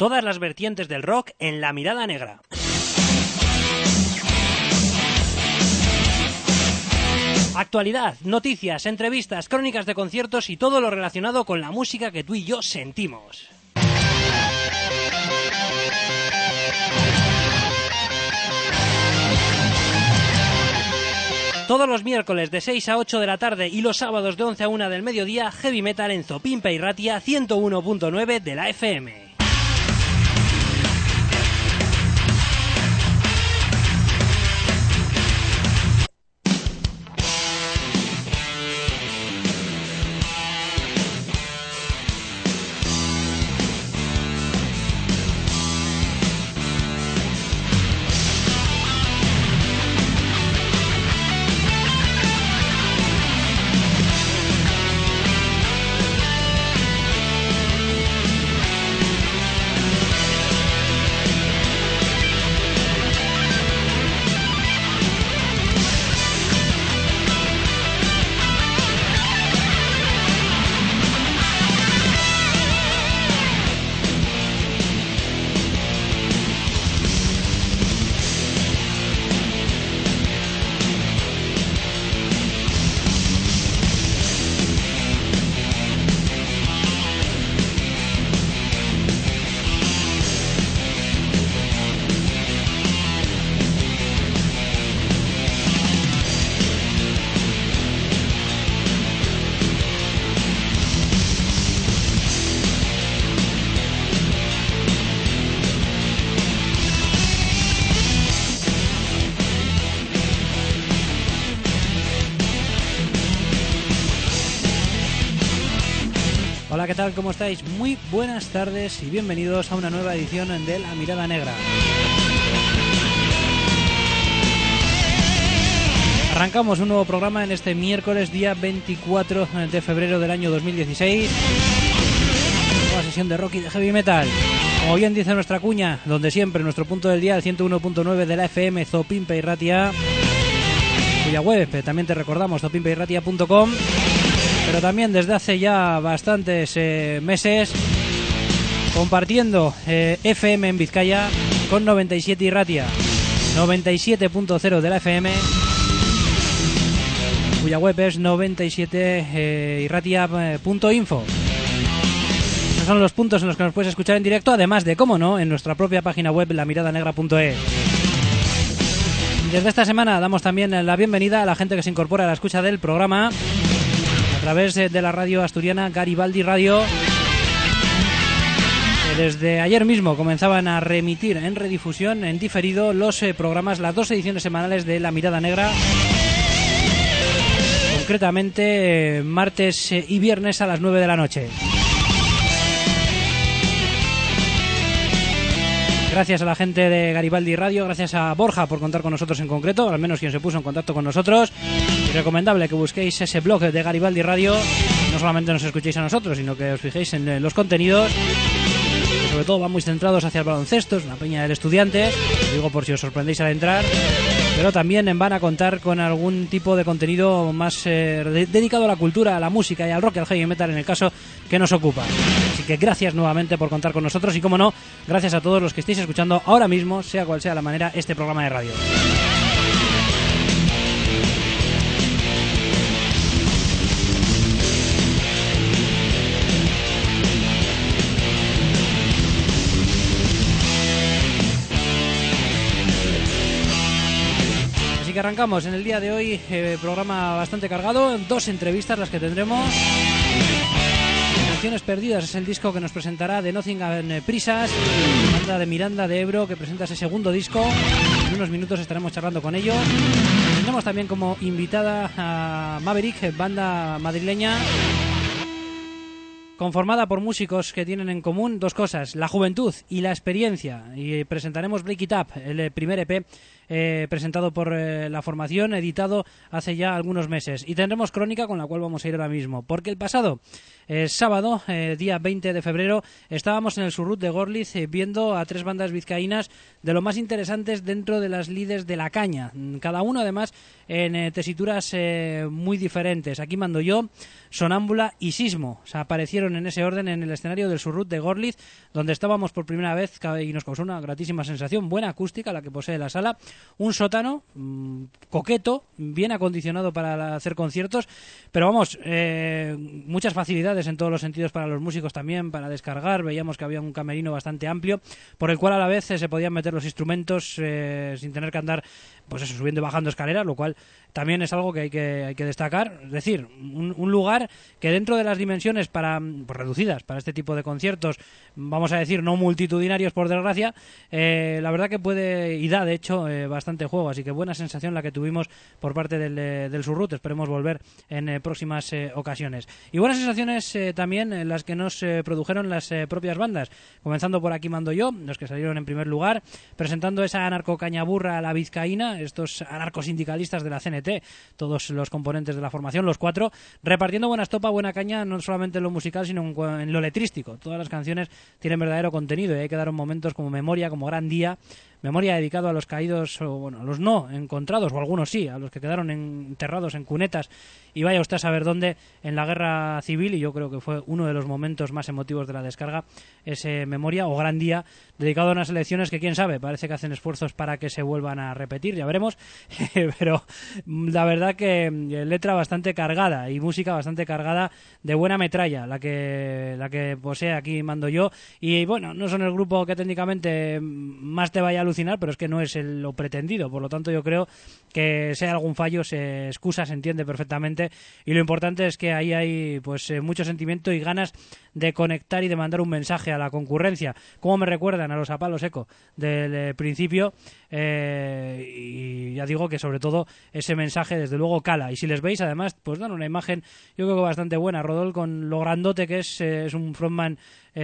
Todas las vertientes del rock en La Mirada Negra. Actualidad, noticias, entrevistas, crónicas de conciertos y todo lo relacionado con la música que tú y yo sentimos. Todos los miércoles de 6 a 8 de la tarde y los sábados de 11 a 1 del mediodía, Heavy Metal en Zopimpe y Ratia 101.9 de la FM. Hola, ¿qué tal? ¿Cómo estáis? Muy buenas tardes y bienvenidos a una nueva edición de La Mirada Negra. Arrancamos un nuevo programa en este miércoles, día 24 de febrero del año 2016. Nueva sesión de rock y de heavy metal. Como bien dice nuestra cuña, donde siempre nuestro punto del día, el 101.9 de la FM, Zopimpe y Ratia, cuya web también te recordamos, zopimpeiratia.com. Pero también desde hace ya bastantes meses compartiendo FM en Vizcaya con 97 Irratia, 97.0 de la FM, cuya web es 97irratia.info. Esos son los puntos en los que nos puedes escuchar en directo, además de, cómo no, en nuestra propia página web, lamiradanegra.es. Desde esta semana damos también la bienvenida a la gente que se incorpora a la escucha del programa a través de la radio asturiana Garibaldi Radio, que desde ayer mismo comenzaban a remitir en redifusión, en diferido, los programas, las dos ediciones semanales de La Mirada Negra, concretamente martes y viernes a las 9 de la noche. Gracias a la gente de Garibaldi Radio, gracias a Borja por contar con nosotros en concreto, al menos quien se puso en contacto con nosotros. Y recomendable que busquéis ese blog de Garibaldi Radio, no solamente nos escuchéis a nosotros, sino que os fijéis en los contenidos, que sobre todo van muy centrados hacia el baloncesto, es una peña del Estudiantes, lo digo por si os sorprendéis al entrar, pero también van a contar con algún tipo de contenido más dedicado a la cultura, a la música y al rock y al heavy metal en el caso que nos ocupa. Así que gracias nuevamente por contar con nosotros y, como no, gracias a todos los que estéis escuchando ahora mismo, sea cual sea la manera, este programa de radio. Así que arrancamos en el día de hoy, programa bastante cargado, 2 entrevistas las que tendremos. Canciones Perdidas es el disco que nos presentará The Nothing and Prisas, banda de Miranda de Ebro, que presenta ese segundo disco. En unos minutos estaremos charlando con ellos. Tendremos también como invitada a Maverick, banda madrileña conformada por músicos que tienen en común dos cosas, la juventud y la experiencia. Y presentaremos Break It Up, el primer EP presentado por la formación, editado hace ya algunos meses. Y tendremos crónica con la cual vamos a ir ahora mismo, porque el pasado sábado, día 20 de febrero, estábamos en el Surrut de Gorliz viendo a 3 bandas vizcaínas de lo más interesantes dentro de las lides de la caña, cada uno además en tesituras muy diferentes. Aquí mando yo, Sonámbula y Sismo. O sea, aparecieron en ese orden en el escenario del Surrut de Gorliz, donde estábamos por primera vez y nos causó una gratísima sensación. Buena acústica la que posee la sala, un sótano coqueto, bien acondicionado para hacer conciertos, pero vamos, muchas facilidades en todos los sentidos para los músicos también, para descargar. Veíamos que había un camerino bastante amplio, por el cual a la vez se podían meter los instrumentos sin tener que andar, pues eso, subiendo y bajando escaleras, lo cual también es algo que hay que destacar. Es decir, un lugar que dentro de las dimensiones pues reducidas para este tipo de conciertos, vamos a decir no multitudinarios por desgracia, la verdad que puede y da de hecho bastante juego, así que buena sensación la que tuvimos por parte del Surrut. Esperemos volver en próximas ocasiones. Y buenas sensaciones también las que nos produjeron las propias bandas, comenzando por Aquí mando yo, los que salieron en primer lugar, presentando esa anarcocañaburra a la vizcaína, estos anarcosindicalistas de la CNT, todos los componentes de la formación, los 4, repartiendo buena estopa, buena caña, no solamente en lo musical, sino en lo letrístico. Todas las canciones tienen verdadero contenido y hay que dar momentos como Memoria, como Gran Día. Memoria dedicado a los caídos, o bueno, a los no encontrados, o algunos sí, a los que quedaron enterrados en cunetas, y vaya usted a saber dónde, en la guerra civil, y yo creo que fue uno de los momentos más emotivos de la descarga, ese Memoria o Gran Día, dedicado a unas elecciones que quién sabe, parece que hacen esfuerzos para que se vuelvan a repetir, ya veremos, pero la verdad que letra bastante cargada y música bastante cargada de buena metralla, la que posee Aquí mando yo, y bueno, no son el grupo que técnicamente más te vaya a alucinar, pero es que no es lo pretendido, por lo tanto yo creo que si hay algún fallo se excusa, se entiende perfectamente, y lo importante es que ahí hay pues mucho sentimiento y ganas de conectar y de mandar un mensaje a la concurrencia, como me recuerdan a los A Palo Seco del principio, y ya digo que sobre todo ese mensaje desde luego cala, y si les veis además pues dan una imagen yo creo que bastante buena. Rodol, con lo grandote que es un frontman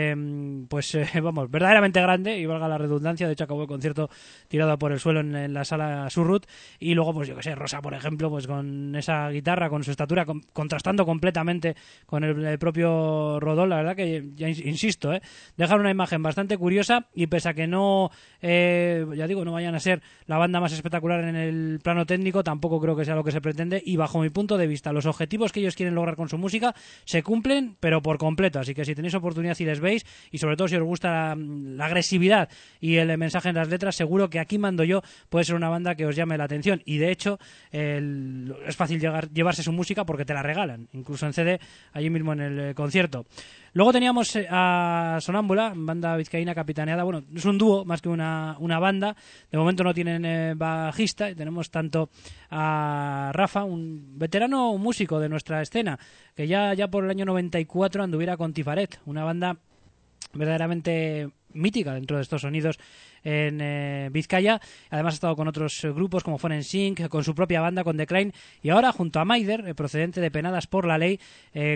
vamos, verdaderamente grande, y valga la redundancia, de hecho acabó el concierto tirado por el suelo en la sala Surrut, y luego pues yo que sé, Rosa por ejemplo, pues con esa guitarra, con su estatura, contrastando completamente con el propio Rodol, la verdad que ya insisto, dejan una imagen bastante curiosa, y pese a que no ya digo, no vayan a ser la banda más espectacular en el plano técnico, tampoco creo que sea lo que se pretende, y bajo mi punto de vista los objetivos que ellos quieren lograr con su música se cumplen, pero por completo, así que si tenéis oportunidad y les veis, y sobre todo si os gusta la agresividad y el mensaje en las letras, seguro que Aquí mando yo puede ser una banda que os llame la atención, y de hecho es fácil llevarse su música porque te la regalan, incluso en CD, allí mismo en el concierto. Luego teníamos a Sonámbula, banda vizcaína capitaneada, bueno, es un dúo más que una banda, de momento no tienen bajista, y tenemos tanto a Rafa, un veterano músico de nuestra escena, que ya por el año 94 anduviera con Tifaret, una banda verdaderamente mítica dentro de estos sonidos en Vizcaya. Además ha estado con otros grupos como Fonensync, con su propia banda, con Decline, y ahora junto a Maider, procedente de Penadas por la Ley,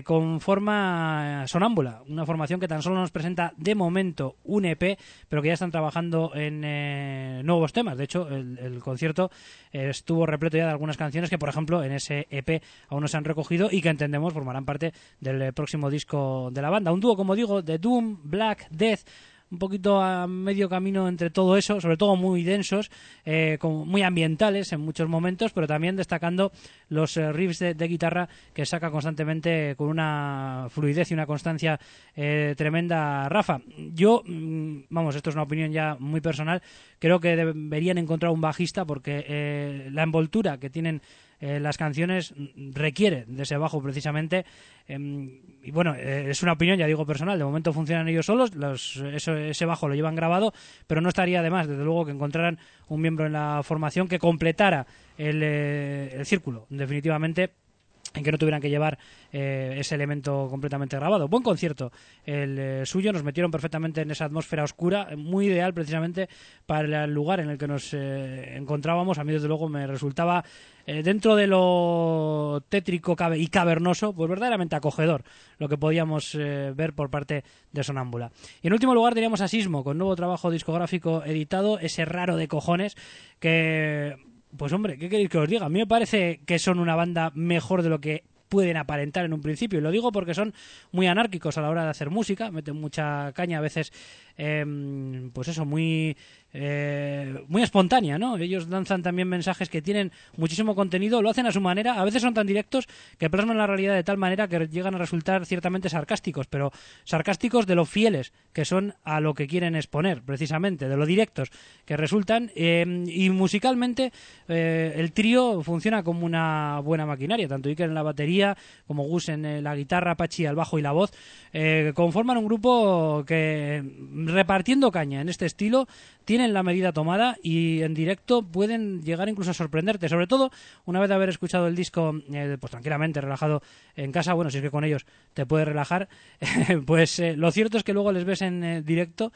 conforma Sonámbula, una formación que tan solo nos presenta de momento un EP, pero que ya están trabajando en nuevos temas. De hecho, el concierto estuvo repleto ya de algunas canciones que, por ejemplo, en ese EP aún no se han recogido y que entendemos formarán parte del próximo disco de la banda. Un dúo, como digo, de Doom, Black, Death, un poquito a medio camino entre todo eso, sobre todo muy densos, como muy ambientales en muchos momentos, pero también destacando los riffs de guitarra que saca constantemente con una fluidez y una constancia tremenda Rafa. Yo, vamos, esto es una opinión ya muy personal, creo que deberían encontrar un bajista porque la envoltura que tienen las canciones requiere de ese bajo precisamente, y bueno, es una opinión, ya digo, personal. De momento funcionan ellos solos, ese bajo lo llevan grabado, pero no estaría de más, desde luego, que encontraran un miembro en la formación que completara el círculo, definitivamente, en que no tuvieran que llevar ese elemento completamente grabado. Buen concierto el suyo, nos metieron perfectamente en esa atmósfera oscura, muy ideal precisamente para el lugar en el que nos encontrábamos. A mí desde luego me resultaba, dentro de lo tétrico y cavernoso, pues verdaderamente acogedor lo que podíamos ver por parte de Sonámbula. Y en último lugar teníamos a Sismo, con nuevo trabajo discográfico editado, ese raro de cojones que... Pues hombre, ¿qué queréis que os diga? A mí me parece que son una banda mejor de lo que pueden aparentar en un principio, y lo digo porque son muy anárquicos a la hora de hacer música, meten mucha caña, a veces pues eso, muy espontánea, ¿no? Ellos lanzan también mensajes que tienen muchísimo contenido, lo hacen a su manera, a veces son tan directos que plasman la realidad de tal manera que llegan a resultar ciertamente sarcásticos, pero sarcásticos de lo fieles que son a lo que quieren exponer, precisamente, de lo directos que resultan, y musicalmente el trío funciona como una buena maquinaria, tanto Iker en la batería como Gus en la guitarra, Pachi al bajo y la voz, conforman un grupo que, repartiendo caña en este estilo, tienen la medida tomada y en directo pueden llegar incluso a sorprenderte, sobre todo una vez de haber escuchado el disco pues tranquilamente, relajado en casa. Bueno, si es que con ellos te puedes relajar, pues lo cierto es que luego les ves en directo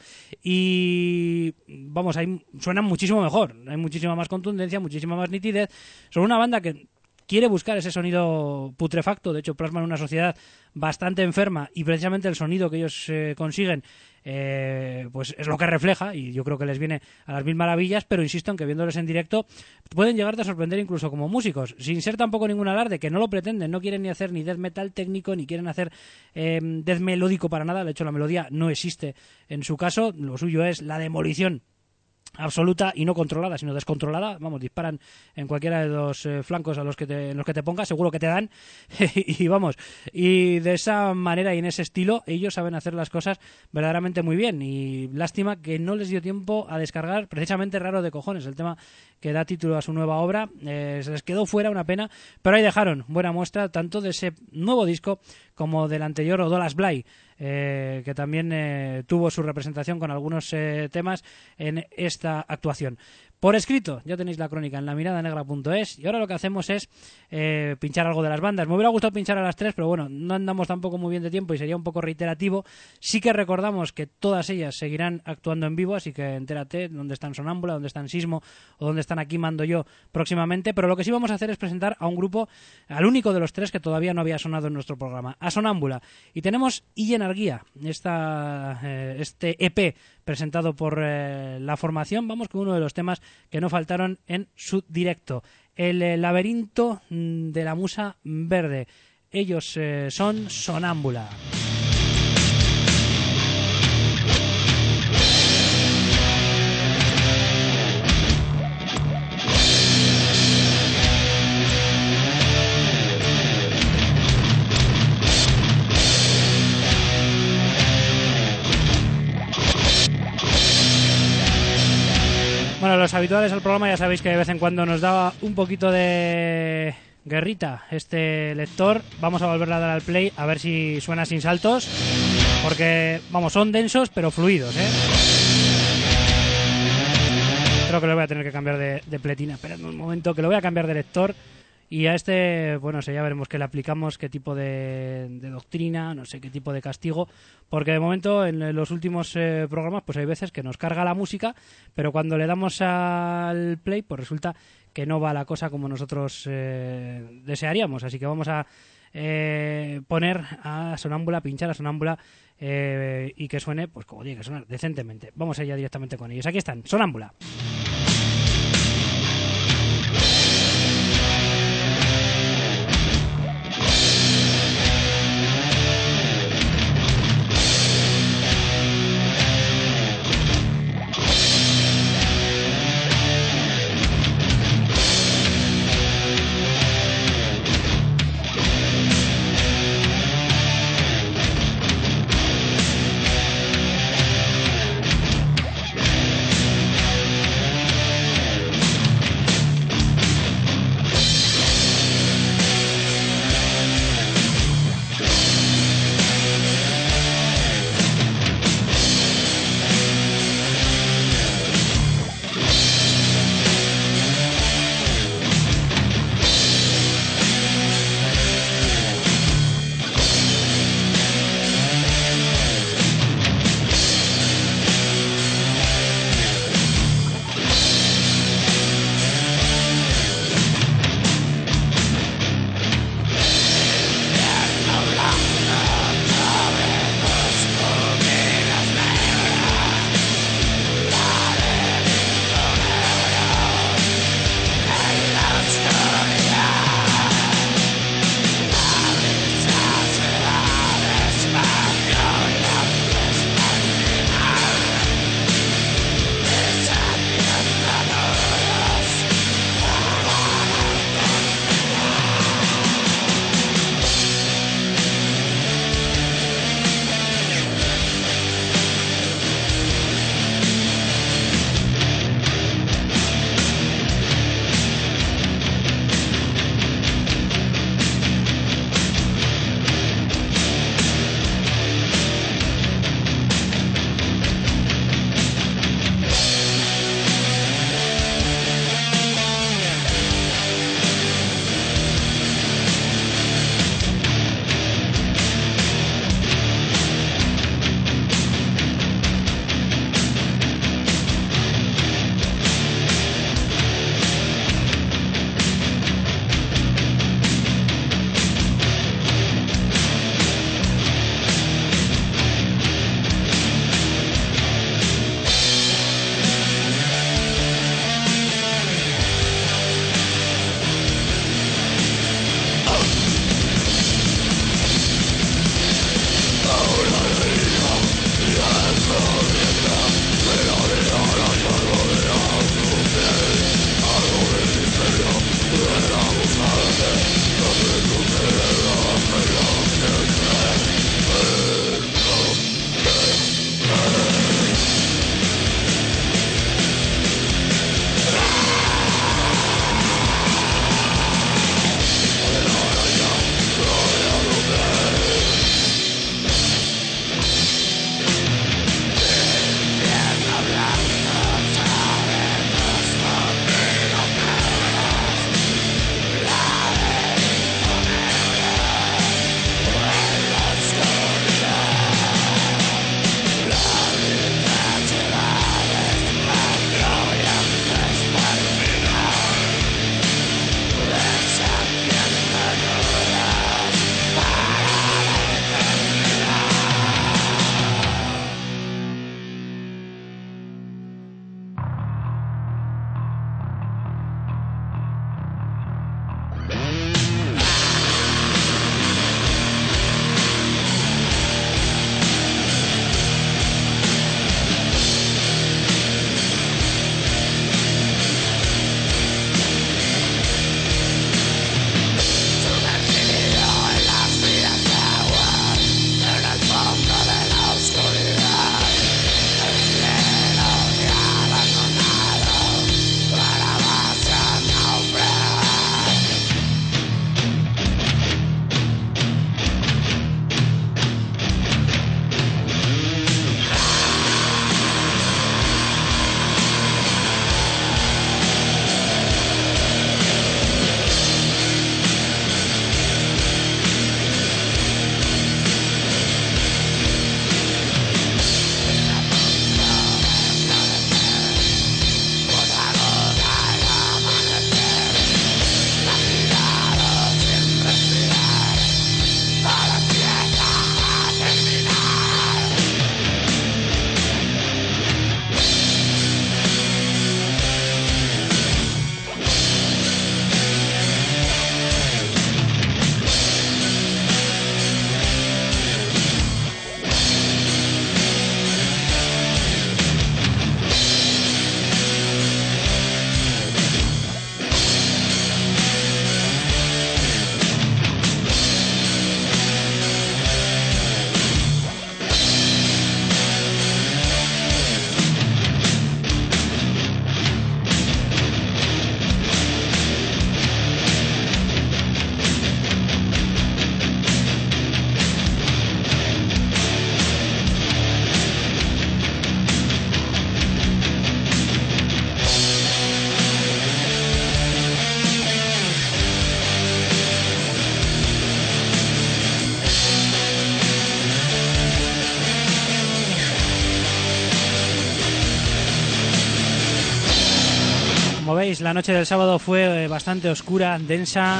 y vamos, ahí suenan muchísimo mejor, hay muchísima más contundencia, muchísima más nitidez. Son una banda que quiere buscar ese sonido putrefacto, de hecho plasman una sociedad bastante enferma y precisamente el sonido que ellos consiguen pues es lo que refleja, y yo creo que les viene a las mil maravillas, pero insisto en que viéndoles en directo pueden llegarte a sorprender incluso como músicos, sin ser tampoco ningún alarde, que no lo pretenden, no quieren ni hacer ni death metal técnico, ni quieren hacer death melódico para nada. De hecho la melodía no existe en su caso, lo suyo es la demolición absoluta y no controlada, sino descontrolada. Vamos, disparan en cualquiera de los flancos en los que te pongas, seguro que te dan. Y vamos, y de esa manera y en ese estilo ellos saben hacer las cosas verdaderamente muy bien, y lástima que no les dio tiempo a descargar precisamente Raro de Cojones, el tema que da título a su nueva obra. Se les quedó fuera, una pena, pero ahí dejaron buena muestra tanto de ese nuevo disco como del anterior, Odolas Blay, que también tuvo su representación con algunos temas en esta actuación. Por escrito, ya tenéis la crónica en lamiradanegra.es, y ahora lo que hacemos es pinchar algo de las bandas. Me hubiera gustado pinchar a las tres, pero bueno, no andamos tampoco muy bien de tiempo y sería un poco reiterativo. Sí que recordamos que todas ellas seguirán actuando en vivo, así que entérate dónde están Sonámbula, dónde están Sismo o dónde están Aquí Mando Yo próximamente. Pero lo que sí vamos a hacer es presentar a un grupo, al único de los tres que todavía no había sonado en nuestro programa, a Sonámbula. Y tenemos Illen Argia, este EP presentado por la formación. Vamos con uno de los temas que no faltaron en su directo, el laberinto de la musa verde. Ellos son Sonámbula. Bueno, los habituales al programa ya sabéis que de vez en cuando nos da un poquito de guerrita este lector. Vamos a volverle a dar al play a ver si suena sin saltos, porque vamos, son densos pero fluidos, ¿eh? Creo que lo voy a tener que cambiar de pletina. Esperad un momento, que lo voy a cambiar de lector. Y a este, bueno, ya veremos qué le aplicamos, qué tipo de doctrina, no sé qué tipo de castigo, porque de momento en los últimos programas pues hay veces que nos carga la música, pero cuando le damos al play pues resulta que no va la cosa como nosotros desearíamos. Así que vamos a poner a Sonámbula, pinchar a Sonámbula y que suene pues como tiene que sonar, decentemente. Vamos allá directamente con ellos. Aquí están, Sonámbula. veis, la noche del sábado fue bastante oscura, densa,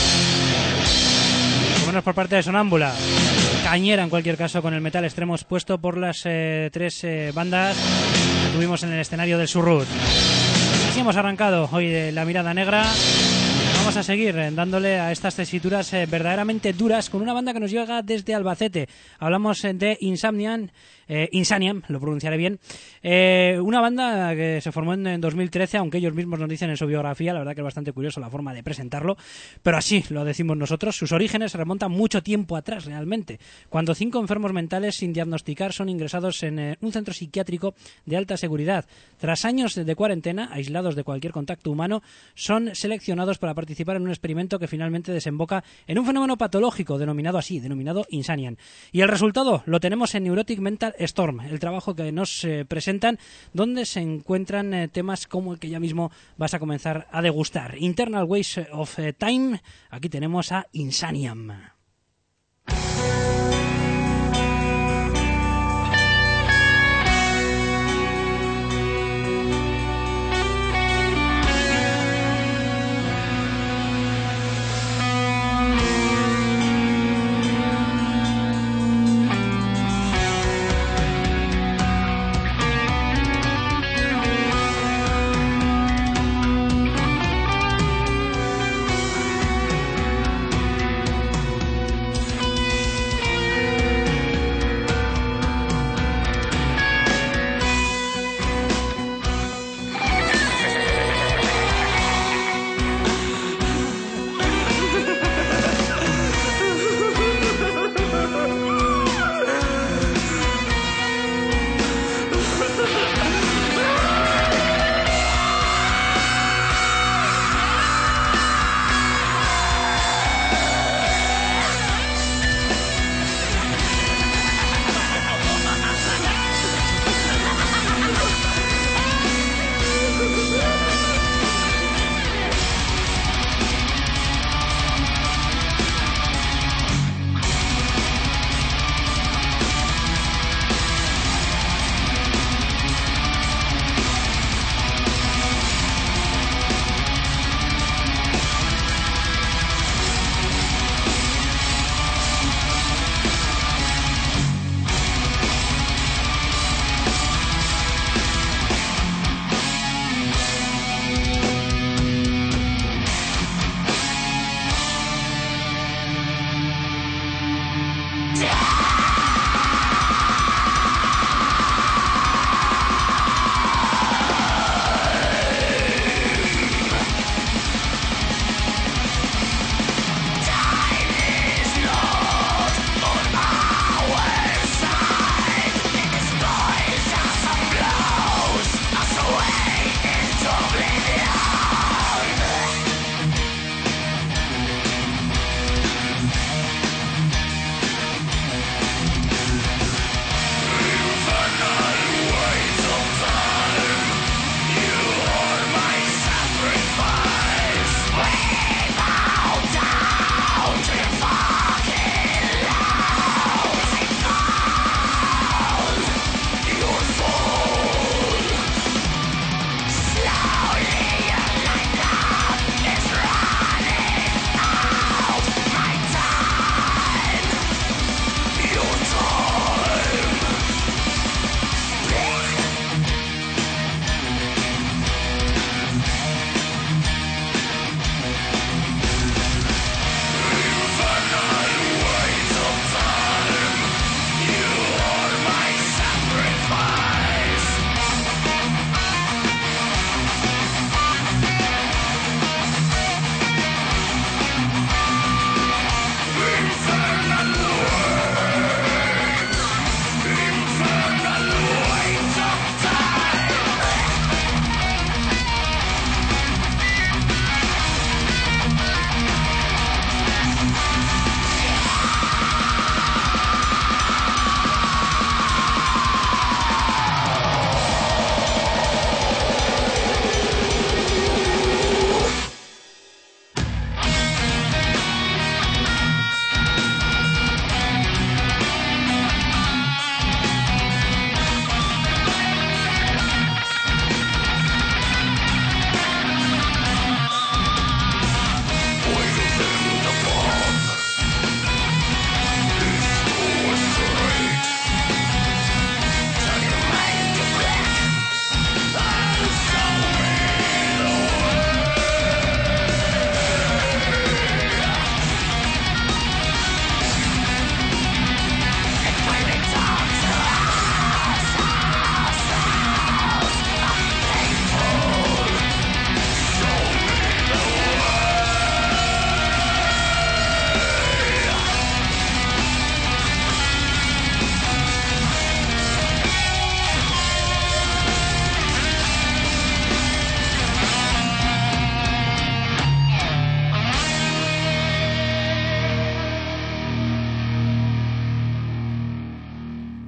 por lo menos por parte de Sonámbula. Cañera en cualquier caso, con el metal extremo expuesto por las tres bandas que tuvimos en el escenario del Surrut. Así hemos arrancado hoy de La Mirada Negra. Vamos a seguir dándole a estas tesituras verdaderamente duras con una banda que nos llega desde Albacete. Hablamos de Insaniam, lo pronunciaré bien. Una banda que se formó en 2013, aunque ellos mismos nos dicen en su biografía, la verdad que es bastante curioso la forma de presentarlo, pero así lo decimos nosotros. Sus orígenes se remontan mucho tiempo atrás realmente, cuando 5 enfermos mentales sin diagnosticar son ingresados en un centro psiquiátrico de alta seguridad. Tras años de cuarentena, aislados de cualquier contacto humano, son seleccionados para participar en un experimento que finalmente desemboca en un fenómeno patológico denominado Insaniam. Y el resultado lo tenemos en Neurotic Mental Storm, el trabajo que nos presentan, donde se encuentran temas como el que ya mismo vas a comenzar a degustar. Internal Ways of Time, aquí tenemos a Insaniam.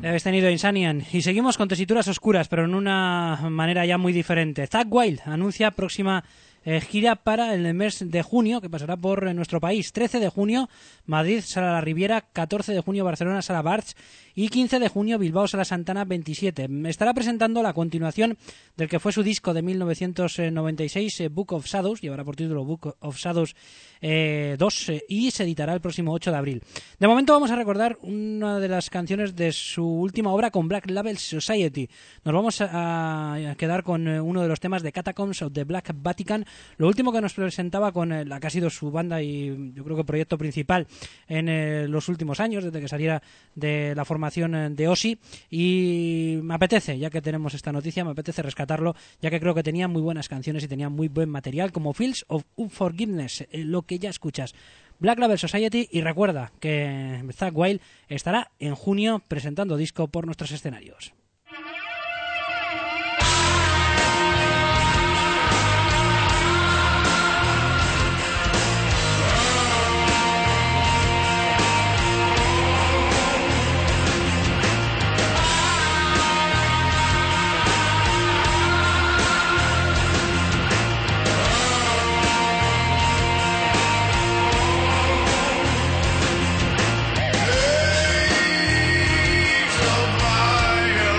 Habéis tenido Insanian y seguimos con tesituras oscuras, pero en una manera ya muy diferente. Zakk Wylde anuncia próxima gira para el mes de junio, que pasará por nuestro país. 13 de junio, Madrid, Sala La Riviera. 14 de junio, Barcelona, Sala Barts. Y 15 de junio, Bilbao, Sala Santana 27. Estará presentando la continuación del que fue su disco de 1996, Book of Shadows. Llevará por título Book of Shadows 2 y se editará el próximo 8 de abril. De momento vamos a recordar una de las canciones de su última obra con Black Label Society. Nos vamos a quedar con uno de los temas de Catacombs of the Black Vatican, lo último que nos presentaba con la que ha sido su banda y yo creo que proyecto principal en los últimos años, desde que saliera de la formación de Ozzy, y me apetece, ya que tenemos esta noticia, me apetece rescatarlo, ya que creo que tenía muy buenas canciones y tenía muy buen material, como Fields of Unforgiveness, lo que ya escuchas. Black Label Society, y recuerda que Zakk Wylde estará en junio presentando disco por nuestros escenarios. Days of my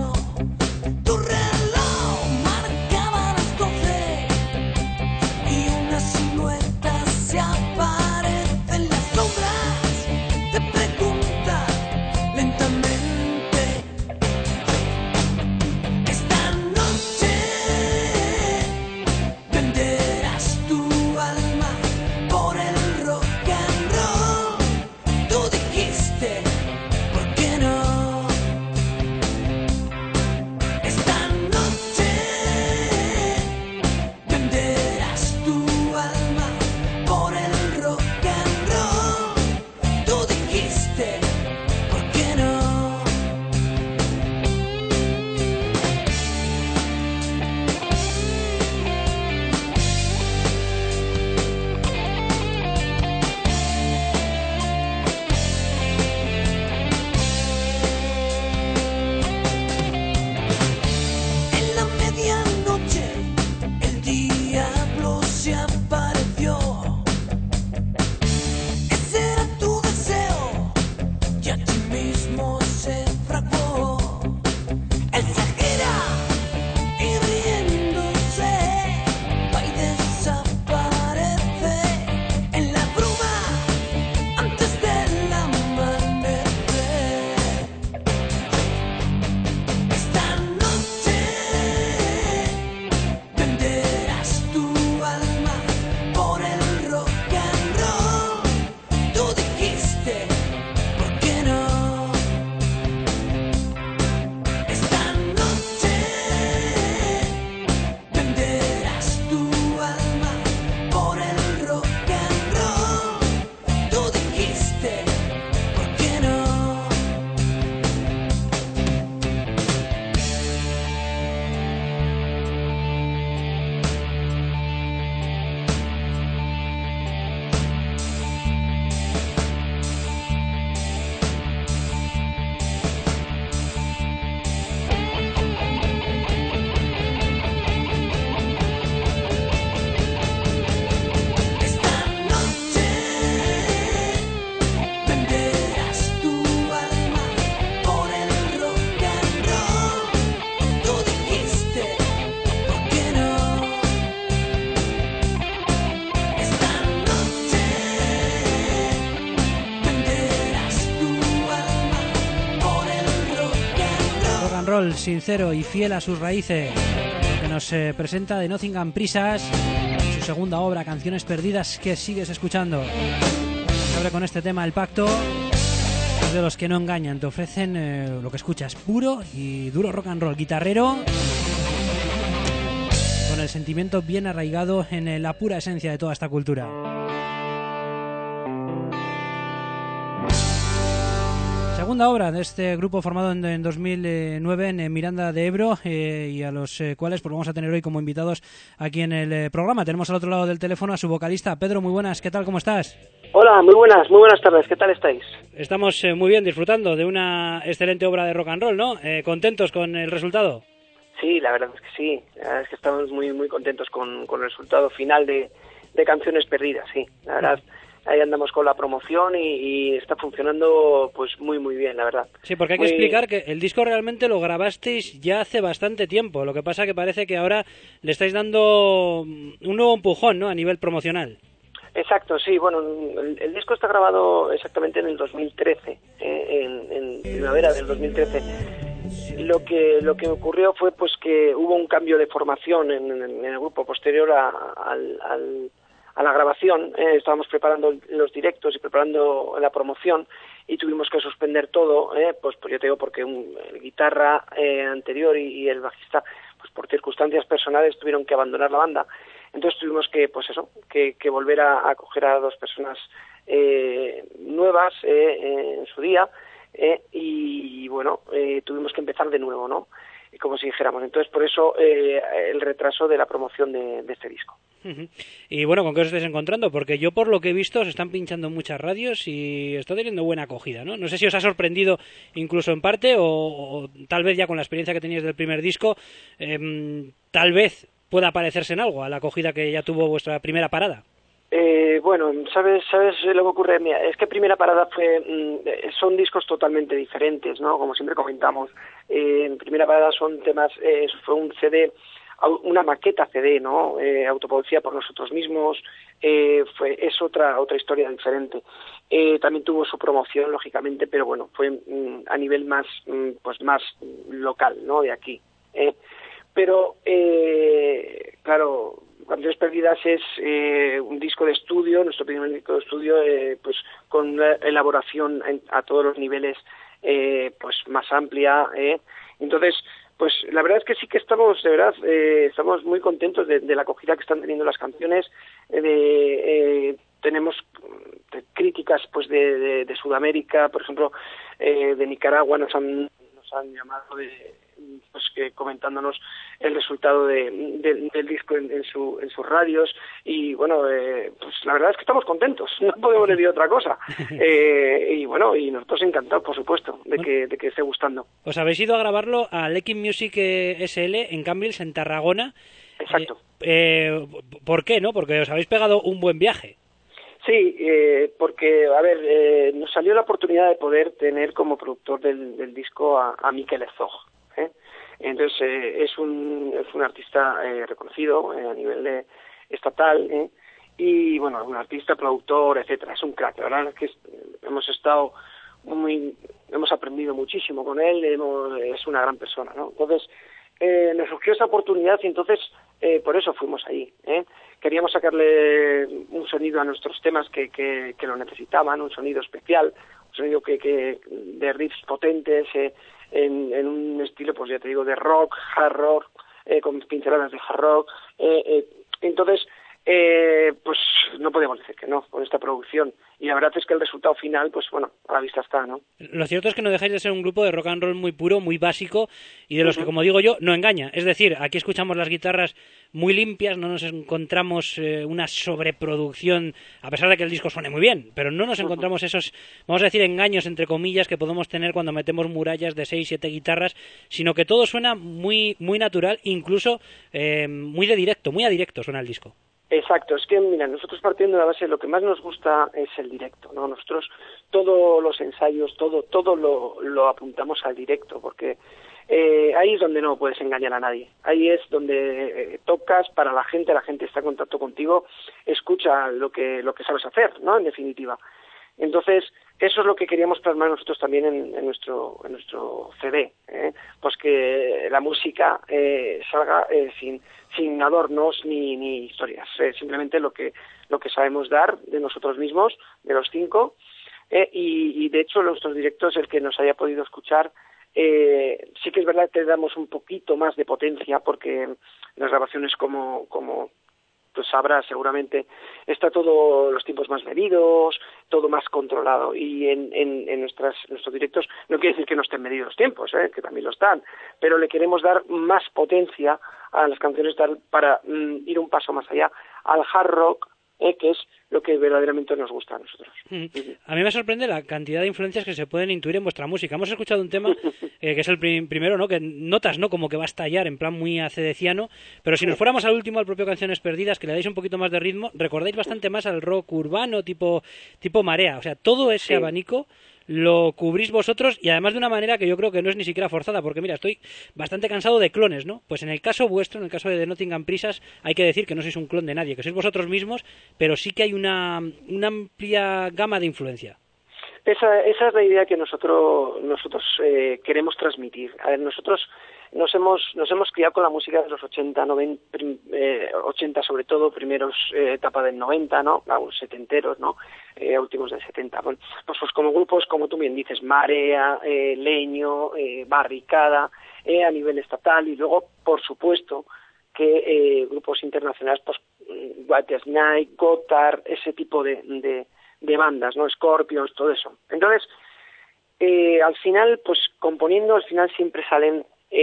roll sincero y fiel a sus raíces, que nos presenta The Nottingham Prisas, su segunda obra, Canciones Perdidas, que sigues escuchando. Se abre con este tema El Pacto, de los que no engañan, te ofrecen lo que escuchas, puro y duro rock and roll, guitarrero, con el sentimiento bien arraigado en la pura esencia de toda esta cultura. Segunda obra de este grupo formado en 2009 en Miranda de Ebro, y a los cuales pues vamos a tener hoy como invitados aquí en el programa. Tenemos al otro lado del teléfono a su vocalista. Pedro, muy buenas, ¿qué tal? ¿Cómo estás? Hola, muy buenas tardes, ¿qué tal estáis? Estamos muy bien, disfrutando de una excelente obra de rock and roll, ¿no? ¿Contentos con el resultado? Sí, la verdad es que sí, la verdad es que estamos muy contentos con el resultado final de Canciones Perdidas, sí, la verdad. Ahí andamos con la promoción y está funcionando pues muy bien, la verdad. Sí, porque hay que explicar que el disco realmente lo grabasteis ya hace bastante tiempo. Lo que pasa que parece que ahora le estáis dando un nuevo empujón, ¿no? A nivel promocional. Exacto, sí. Bueno, el disco está grabado exactamente en el 2013, en primavera del 2013. Lo que ocurrió fue pues que hubo un cambio de formación en el grupo posterior a la grabación. Estábamos preparando los directos y preparando la promoción y tuvimos que suspender todo, pues yo te digo porque el guitarra anterior y el bajista, pues por circunstancias personales tuvieron que abandonar la banda. Entonces tuvimos que volver a coger a dos personas nuevas en su día, y bueno, tuvimos que empezar de nuevo, ¿no? Como si dijéramos. Entonces por eso el retraso de la promoción de este disco. Y bueno, ¿con qué os estáis encontrando? Porque yo, por lo que he visto, se están pinchando muchas radios y está teniendo buena acogida, ¿no? No sé si os ha sorprendido incluso en parte o tal vez ya con la experiencia que teníais del primer disco, tal vez pueda parecerse en algo a la acogida que ya tuvo vuestra primera parada. Bueno, ¿sabes lo que ocurre? Mira, es que Primera Parada son discos totalmente diferentes, ¿no? Como siempre comentamos. En primera parada son temas, fue un CD, una maqueta CD, ¿no? Autoproducida por nosotros mismos, es otra historia diferente. También tuvo su promoción, lógicamente, pero bueno, fue a nivel más local, ¿no? De aquí. Pero, claro, Canciones Perdidas es un disco de estudio, nuestro primer disco de estudio, pues con una elaboración a todos los niveles, pues más amplia. Entonces, pues la verdad es que sí que estamos, de verdad, estamos muy contentos de la acogida que están teniendo las canciones. Tenemos críticas pues de Sudamérica, por ejemplo, de Nicaragua nos han llamado pues que comentándonos el resultado del disco en sus radios, y bueno, pues la verdad es que estamos contentos, no podemos decir otra cosa. Y bueno, y nosotros encantados, por supuesto, de que esté gustando. Os habéis ido a grabarlo a Lekin Music SL en Cambrils, en Tarragona. Exacto. ¿Por qué, no? Porque os habéis pegado un buen viaje. Sí, porque, a ver, nos salió la oportunidad de poder tener como productor del disco a Mikel Herzog. Entonces, es un artista reconocido a nivel estatal, y bueno, un artista, productor, etcétera. Es un crack. La verdad es que hemos aprendido muchísimo con él, es una gran persona, ¿no? Entonces, nos surgió esa oportunidad y entonces por eso fuimos ahí. Queríamos sacarle un sonido a nuestros temas que lo necesitaban, un sonido especial, un sonido que de riffs potentes, en un estilo, pues ya te digo, de rock, hard rock, con pinceladas de hard rock. Entonces, pues no podemos decir que no con esta producción, y la verdad es que el resultado final, pues bueno, a la vista está, ¿no? Lo cierto es que no dejáis de ser un grupo de rock and roll muy puro, muy básico, y de los que, como digo yo, no engaña. Es decir, aquí escuchamos las guitarras muy limpias, no nos encontramos una sobreproducción, a pesar de que el disco suene muy bien, pero no nos encontramos esos, vamos a decir, engaños, entre comillas, que podemos tener cuando metemos murallas de 6, 7 guitarras, sino que todo suena muy, muy natural, incluso muy de directo, muy a directo suena el disco. Exacto, es que mira, nosotros partiendo de la base, lo que más nos gusta es el directo, ¿no? Nosotros todos los ensayos, todo lo apuntamos al directo, porque ahí es donde no puedes engañar a nadie, ahí es donde tocas para la gente está en contacto contigo, escucha lo que sabes hacer, ¿no? En definitiva. Entonces, eso es lo que queríamos plasmar nosotros también en nuestro CD, pues que la música salga sin adornos ni historias, simplemente lo que sabemos dar de nosotros mismos, de los 5, y de hecho nuestros directos, el que nos haya podido escuchar, sí que es verdad que le damos un poquito más de potencia, porque las grabaciones como pues sabrás seguramente, está todo los tiempos más medidos, todo más controlado, y en nuestros directos no quiere decir que no estén medidos los tiempos, que también lo están, pero le queremos dar más potencia a las canciones para ir un paso más allá al hard rock, que es lo que verdaderamente nos gusta a nosotros. A mí me sorprende la cantidad de influencias que se pueden intuir en vuestra música. Hemos escuchado un tema que es el primero, ¿no? Que notas, ¿no? Como que va a estallar en plan muy acedeciano, pero si nos fuéramos al último, al propio Canciones Perdidas, que le dais un poquito más de ritmo, recordáis bastante más al rock urbano tipo Marea. O sea, todo ese abanico lo cubrís vosotros, y además de una manera que yo creo que no es ni siquiera forzada, porque mira, estoy bastante cansado de clones, ¿no? Pues en el caso vuestro, en el caso de The Nottingham Prisas, hay que decir que no sois un clon de nadie, que sois vosotros mismos, pero sí que hay una amplia gama de influencia. Esa es la idea que nosotros queremos transmitir. A ver, nosotros nos hemos criado con la música de los 80, 80 sobre todo, primeros etapa del 90, ¿no? Algunos setenteros, ¿no? Últimos del 70. Bueno, pues como grupos, como tú bien dices, Marea, Leño, Barricada, a nivel estatal, y luego, por supuesto, que grupos internacionales, pues White Snake, Gotthard, ese tipo de bandas, ¿no? Scorpions, todo eso. Entonces, al final, pues componiendo, al final siempre salen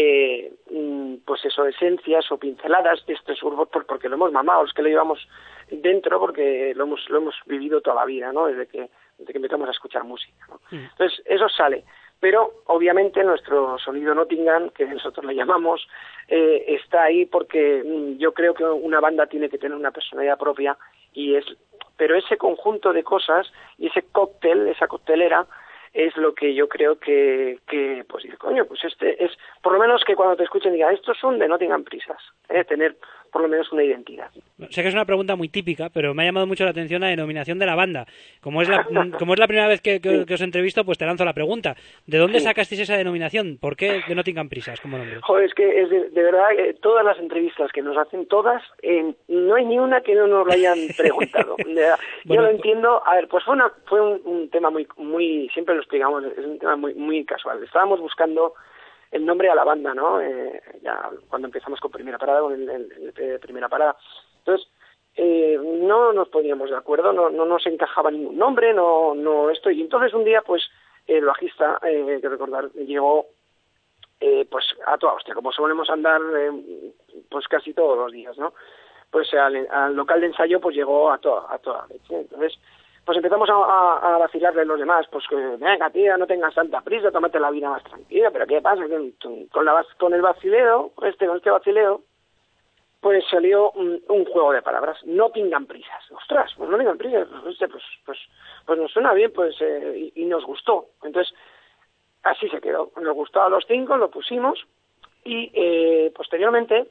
pues eso, esencias o pinceladas de estos urbos, porque lo hemos mamado, es que lo llevamos dentro, porque lo hemos vivido toda la vida, ¿no? Desde que empezamos a escuchar música, ¿no? Entonces, eso sale. Pero, obviamente, nuestro sonido Nottingham, que nosotros le llamamos, está ahí porque yo creo que una banda tiene que tener una personalidad propia, pero ese conjunto de cosas y ese cóctel, esa coctelera, es lo que yo creo que pues dice, coño, pues este es, por lo menos que cuando te escuchen digan, estos son de No tengan prisas, tener por lo menos una identidad. Sé que es una pregunta muy típica, pero me ha llamado mucho la atención la denominación de la banda. Como es la primera vez que os entrevisto, pues te lanzo la pregunta. ¿De dónde sacasteis esa denominación? ¿Por qué de No tengan prisas como nombre? Joder, es que es de verdad, todas las entrevistas que nos hacen, todas, no hay ni una que no nos lo hayan preguntado. Bueno, yo lo entiendo. A ver, pues fue un tema muy, siempre lo explicamos, es un tema muy casual. Estábamos buscando el nombre a la banda, ¿no? Ya cuando empezamos con Primera Parada, con el Primera Parada. Entonces, no nos poníamos de acuerdo, no nos encajaba ningún nombre, no esto. Y entonces un día, pues, el bajista, que recordar, llegó pues a toda hostia, como solemos andar pues casi todos los días, ¿no? Pues al local de ensayo pues llegó a toda leche. Entonces, pues empezamos a vacilarle a los demás, pues que venga tía, no tengas tanta prisa, tómate la vida más tranquila, pero ¿qué pasa? Con el vacileo, con este vacileo, pues salió un juego de palabras, no tengan prisas. Ostras, pues no tengan prisas, pues nos suena bien, pues y nos gustó. Entonces, así se quedó. Nos gustó a los 5, lo pusimos y posteriormente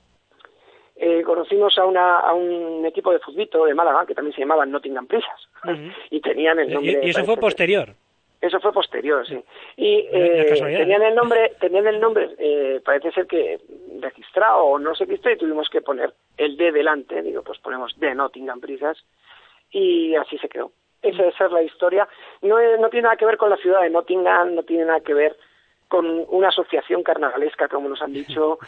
conocimos a un equipo de fútbol de Málaga que también se llamaba No tengan prisas. Uh-huh. Y tenían el nombre. ¿Y eso fue posterior? Eso fue posterior, sí. Y tenían el nombre, parece ser que registrado o no sé qué, y tuvimos que poner el D delante. Digo, pues ponemos de No tengan prisas y así se quedó. Esa es la historia. No tiene nada que ver con la ciudad de Nottingham, no tiene nada que ver con una asociación carnavalesca, como nos han dicho.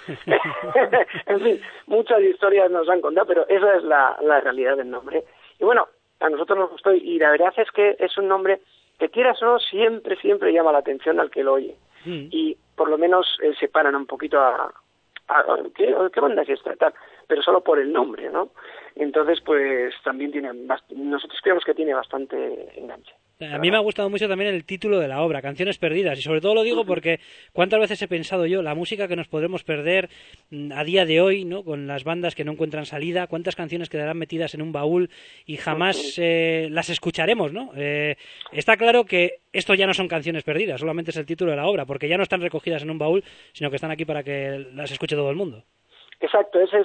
En fin, muchas historias nos han contado, pero esa es la realidad del nombre. Y bueno, a nosotros nos gustó, y la verdad es que es un nombre que, quieras o no, siempre llama la atención al que lo oye. Y por lo menos separan un poquito a ¿qué banda es esta? Tal, pero solo por el nombre, ¿no? Entonces, pues también nosotros creemos que tiene bastante enganche. A mí me ha gustado mucho también el título de la obra, Canciones Perdidas, y sobre todo lo digo porque cuántas veces he pensado yo, la música que nos podremos perder a día de hoy, ¿no? Con las bandas que no encuentran salida, cuántas canciones quedarán metidas en un baúl y jamás las escucharemos, ¿no? Está claro que esto ya no son canciones perdidas, solamente es el título de la obra, porque ya no están recogidas en un baúl, sino que están aquí para que las escuche todo el mundo. Exacto, ese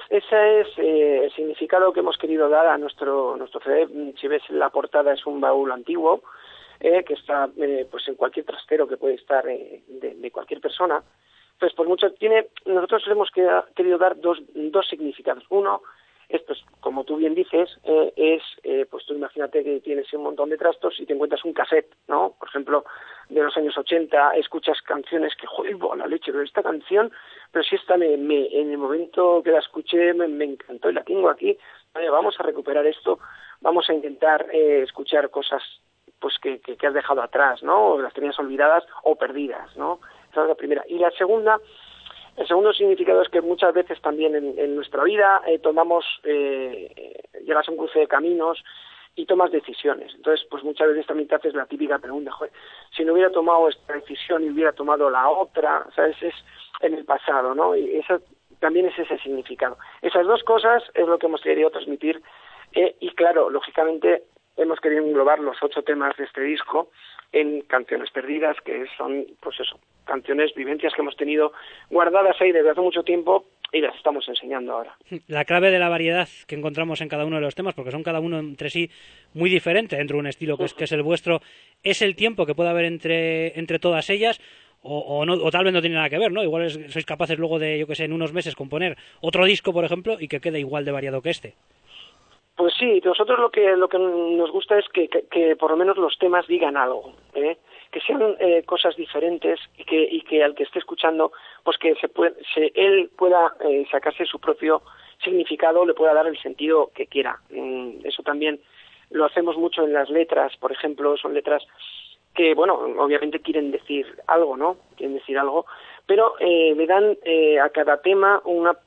es el significado que hemos querido dar a nuestro CD. Si ves la portada, es un baúl antiguo que está pues en cualquier trastero que puede estar de cualquier persona. Entonces, pues nosotros hemos querido dar dos significados. Uno es, pues, como tú bien dices, pues tú imagínate que tienes un montón de trastos y te encuentras un cassette, ¿no? Por ejemplo, de los años 80, escuchas canciones que, joder, la leche, pero esta canción, pero si esta en el momento que la escuché me encantó y la tengo aquí. Vale, vamos a recuperar esto, vamos a intentar escuchar cosas pues que has dejado atrás, ¿no? O las tenías olvidadas o perdidas, ¿no? Esa es la primera. Y la segunda, el segundo significado es que muchas veces también en nuestra vida llegas a un cruce de caminos y tomas decisiones. Entonces, pues muchas veces también te haces la típica pregunta, joder, si no hubiera tomado esta decisión y hubiera tomado la otra, ¿sabes? Es en el pasado, ¿no? Y eso también es ese significado. Esas dos cosas es lo que hemos querido transmitir y claro, lógicamente hemos querido englobar los 8 temas de este disco en Canciones Perdidas, que son, pues eso, canciones, vivencias que hemos tenido guardadas ahí desde hace mucho tiempo y las estamos enseñando ahora. La clave de la variedad que encontramos en cada uno de los temas, porque son cada uno entre sí muy diferente dentro de un estilo que es el vuestro, es el tiempo que puede haber entre todas ellas, o tal vez no tiene nada que ver, ¿no? Igual sois capaces luego de, yo que sé, en unos meses componer otro disco, por ejemplo, y que quede igual de variado que este. Pues sí, nosotros lo que nos gusta es que por lo menos los temas digan algo, que sean cosas diferentes y que al que esté escuchando, pues que él pueda sacarse su propio significado, le pueda dar el sentido que quiera. Eso también lo hacemos mucho en las letras, por ejemplo, son letras que, bueno, obviamente quieren decir algo, ¿no? Quieren decir algo, pero le dan a cada tema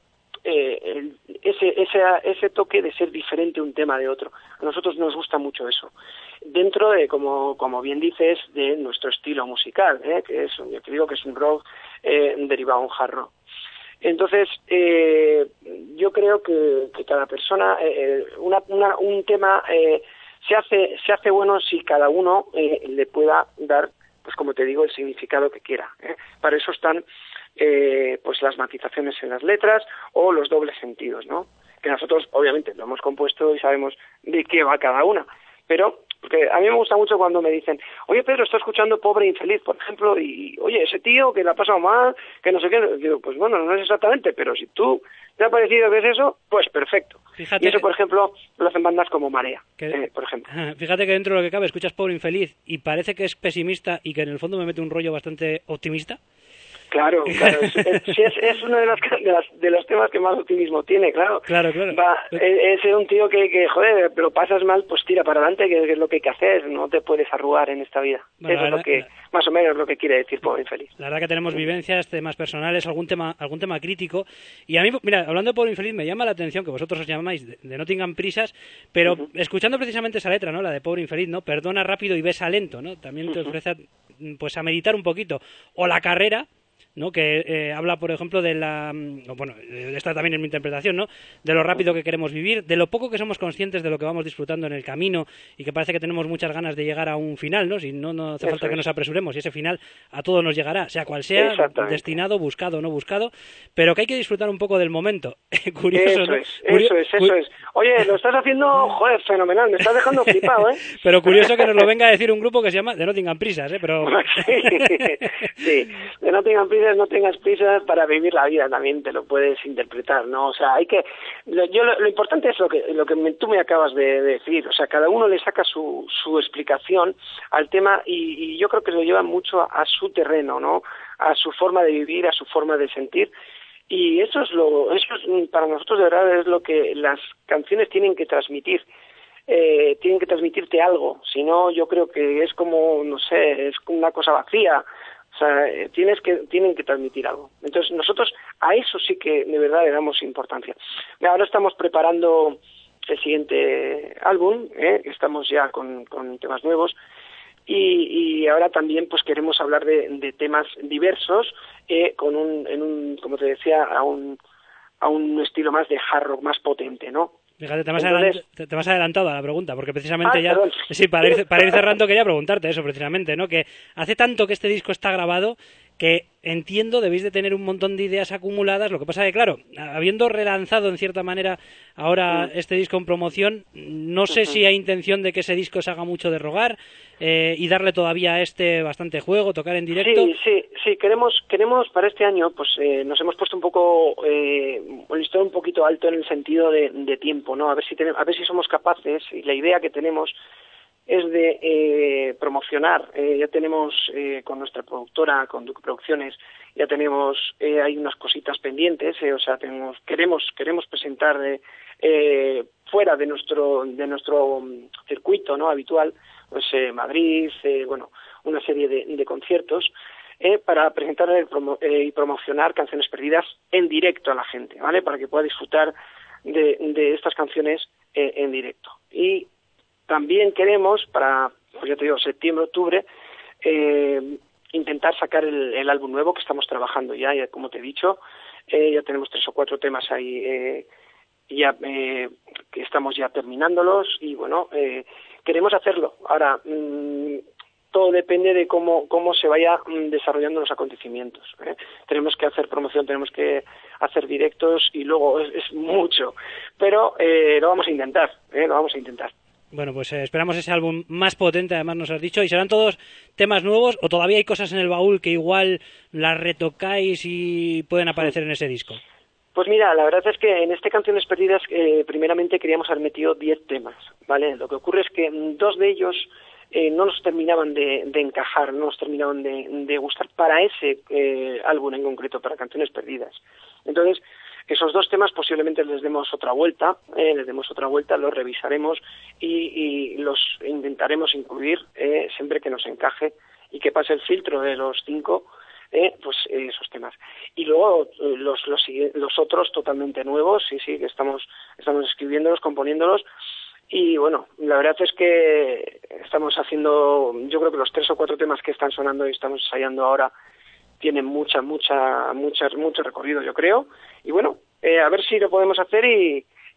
ese toque de ser diferente un tema de otro. A nosotros nos gusta mucho eso. Dentro de, como bien dices, de nuestro estilo musical, que es, yo te digo que es un rock derivado a un hard rock. Entonces, yo creo que cada persona, un tema se hace bueno si cada uno le pueda dar, pues como te digo, el significado que quiera. Para eso están pues las matizaciones en las letras o los dobles sentidos, ¿no? Que nosotros obviamente lo hemos compuesto y sabemos de qué va cada una, pero porque a mí me gusta mucho cuando me dicen, oye Pedro, estoy escuchando Pobre e Infeliz, por ejemplo, y oye, ese tío que le ha pasado mal, que no sé qué, digo, pues bueno, no es exactamente, pero si tú te ha parecido que es eso, pues perfecto. Fíjate y eso, por ejemplo, lo hacen bandas como Marea, por ejemplo. Fíjate que dentro de lo que cabe escuchas Pobre e Infeliz y parece que es pesimista y que en el fondo me mete un rollo bastante optimista. Claro, es uno de los temas que más optimismo tiene, claro. Es un tío que, joder, pero pasas mal, pues tira para adelante, que es lo que hay que hacer, no te puedes arrugar en esta vida. Bueno, eso es lo que, más o menos, lo que quiere decir Pobre Infeliz. La verdad que tenemos vivencias, temas personales, algún tema crítico, y a mí, mira, hablando de Pobre Infeliz, me llama la atención que vosotros os llamáis de No tengan prisas, pero escuchando precisamente esa letra, ¿no? La de Pobre Infeliz, ¿no? Perdona rápido y besa lento, ¿no? También te ofrece, pues, a meditar un poquito. O La carrera, ¿no? Que habla, por ejemplo, de la... Bueno, esta también es mi interpretación, ¿no? De lo rápido que queremos vivir, de lo poco que somos conscientes de lo que vamos disfrutando en el camino y que parece que tenemos muchas ganas de llegar a un final, ¿no? Si no hace falta que nos apresuremos y ese final a todos nos llegará, sea cual sea, destinado, buscado o no buscado, pero que hay que disfrutar un poco del momento. Curioso, ¿no? Eso es. Oye, lo estás haciendo, joder, fenomenal, me estás dejando flipado, ¿eh? Pero curioso que nos lo venga a decir un grupo que se llama De no tengan prisas, ¿eh? Pero... sí, De no tengan prisas, no tengas prisas para vivir la vida, también te lo puedes interpretar, ¿no? O sea, hay que... Lo importante es lo que tú me acabas de decir, o sea, cada uno le saca su explicación al tema y yo creo que lo lleva mucho a su terreno, ¿no? A su forma de vivir, a su forma de sentir. Y eso es para nosotros de verdad es lo que las canciones tienen que transmitir. Tienen que transmitirte algo, si no yo creo que es como, no sé, es una cosa vacía. O sea, tienen que transmitir algo. Entonces nosotros a eso sí que de verdad le damos importancia. Ahora estamos preparando el siguiente álbum, estamos ya con temas nuevos y ahora también pues queremos hablar de temas diversos como te decía, a un estilo más de hard rock, más potente, ¿no? Fíjate, te has adelantado a la pregunta, porque precisamente sí, para ir cerrando quería preguntarte eso precisamente, ¿no? Que hace tanto que este disco está grabado que entiendo debéis de tener un montón de ideas acumuladas, lo que pasa que claro, habiendo relanzado en cierta manera ahora este disco en promoción, no sé si hay intención de que ese disco se haga mucho de rogar y darle todavía a este bastante juego, tocar en directo. Sí, queremos para este año, pues nos hemos puesto un poco el listón un poquito alto en el sentido de tiempo, ¿no? A ver si somos capaces, y la idea que tenemos es de promocionar. Ya tenemos con nuestra productora, con Duque Producciones, ya tenemos hay unas cositas pendientes, o sea, queremos presentar fuera de nuestro circuito, ¿no? Habitual, pues Madrid, una serie de conciertos para presentar y promocionar Canciones Perdidas en directo a la gente, ¿vale? Para que pueda disfrutar de estas canciones en directo. Y también queremos, pues ya te digo, septiembre, octubre, intentar sacar el álbum nuevo que estamos trabajando ya como te he dicho. Ya tenemos 3 o 4 temas ahí que estamos ya terminándolos y bueno, queremos hacerlo. Ahora, todo depende de cómo se vaya desarrollando los acontecimientos. Tenemos que hacer promoción, tenemos que hacer directos y luego es mucho, pero lo vamos a intentar. Bueno, pues esperamos ese álbum más potente, además nos has dicho, y serán todos temas nuevos o todavía hay cosas en el baúl que igual las retocáis y pueden aparecer en ese disco. Pues mira, la verdad es que en este Canciones Perdidas primeramente queríamos haber metido 10 temas, ¿vale? Lo que ocurre es que 2 de ellos no nos terminaban de encajar, no nos terminaban de gustar para ese álbum en concreto, para Canciones Perdidas. Entonces, esos 2 temas posiblemente les demos otra vuelta, los revisaremos y los intentaremos incluir siempre que nos encaje y que pase el filtro de los 5, pues esos temas. Y luego los otros totalmente nuevos, sí, que estamos escribiéndolos, componiéndolos. Y bueno, la verdad es que estamos haciendo, yo creo que los 3 o 4 temas que están sonando y estamos ensayando ahora tienen mucho recorrido, yo creo. Y bueno, a ver si lo podemos hacer y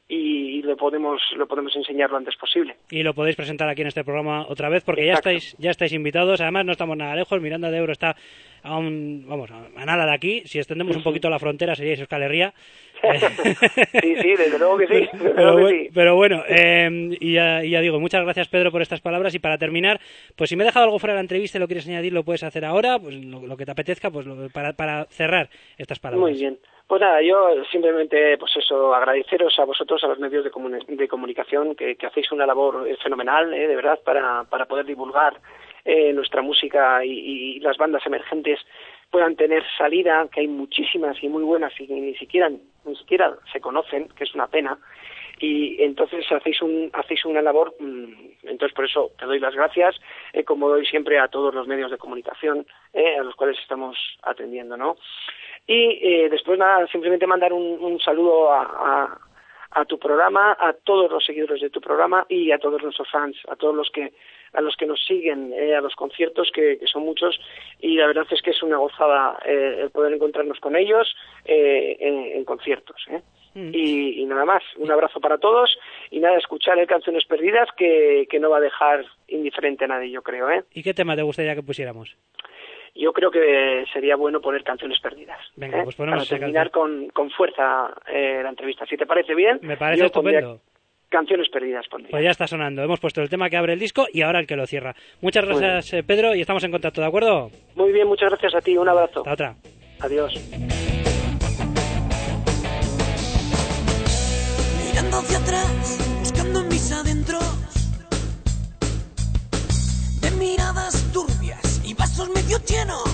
y lo podemos enseñar lo antes posible. Y lo podéis presentar aquí en este programa otra vez, porque ya estáis invitados. Además, no estamos nada lejos. Miranda de Ebro está a nada de aquí. Si extendemos un poquito la frontera, seríais Euskal Herria. Sí, desde luego que sí. Pero bueno, y ya digo, muchas gracias, Pedro, por estas palabras. Y para terminar, pues si me he dejado algo fuera de la entrevista y lo quieres añadir, lo puedes hacer ahora, pues lo que te apetezca, pues para cerrar estas palabras. Muy bien. Pues nada, yo simplemente, pues eso, agradeceros a vosotros, a los medios de comunicación, que hacéis una labor fenomenal, de verdad, para poder divulgar nuestra música y las bandas emergentes puedan tener salida, que hay muchísimas y muy buenas y ni siquiera se conocen, que es una pena. Y entonces hacéis una labor, entonces por eso te doy las gracias, como doy siempre a todos los medios de comunicación a los cuales estamos atendiendo, ¿no? Y después nada, simplemente mandar un saludo a tu programa, a todos los seguidores de tu programa y a todos nuestros fans, a los que nos siguen a los conciertos, que son muchos, y la verdad es que es una gozada el poder encontrarnos con ellos en conciertos. Y nada más, un abrazo para todos y nada, escuchar Canciones Perdidas que no va a dejar indiferente a nadie, yo creo. ¿Y qué tema te gustaría que pusiéramos? Yo creo que sería bueno poner Canciones Perdidas. Venga, pues ponemos para terminar con fuerza la entrevista. Si te parece bien, me parece estupendo. Canciones Perdidas pondría. Pues ya está sonando. Hemos puesto el tema que abre el disco y ahora el que lo cierra. Muchas gracias, Pedro, y estamos en contacto, ¿de acuerdo? Muy bien, muchas gracias a ti. Un abrazo. Hasta otra. Adiós. Mirando hacia atrás, buscando en mis adentros de miradas turbias y vasos medio llenos,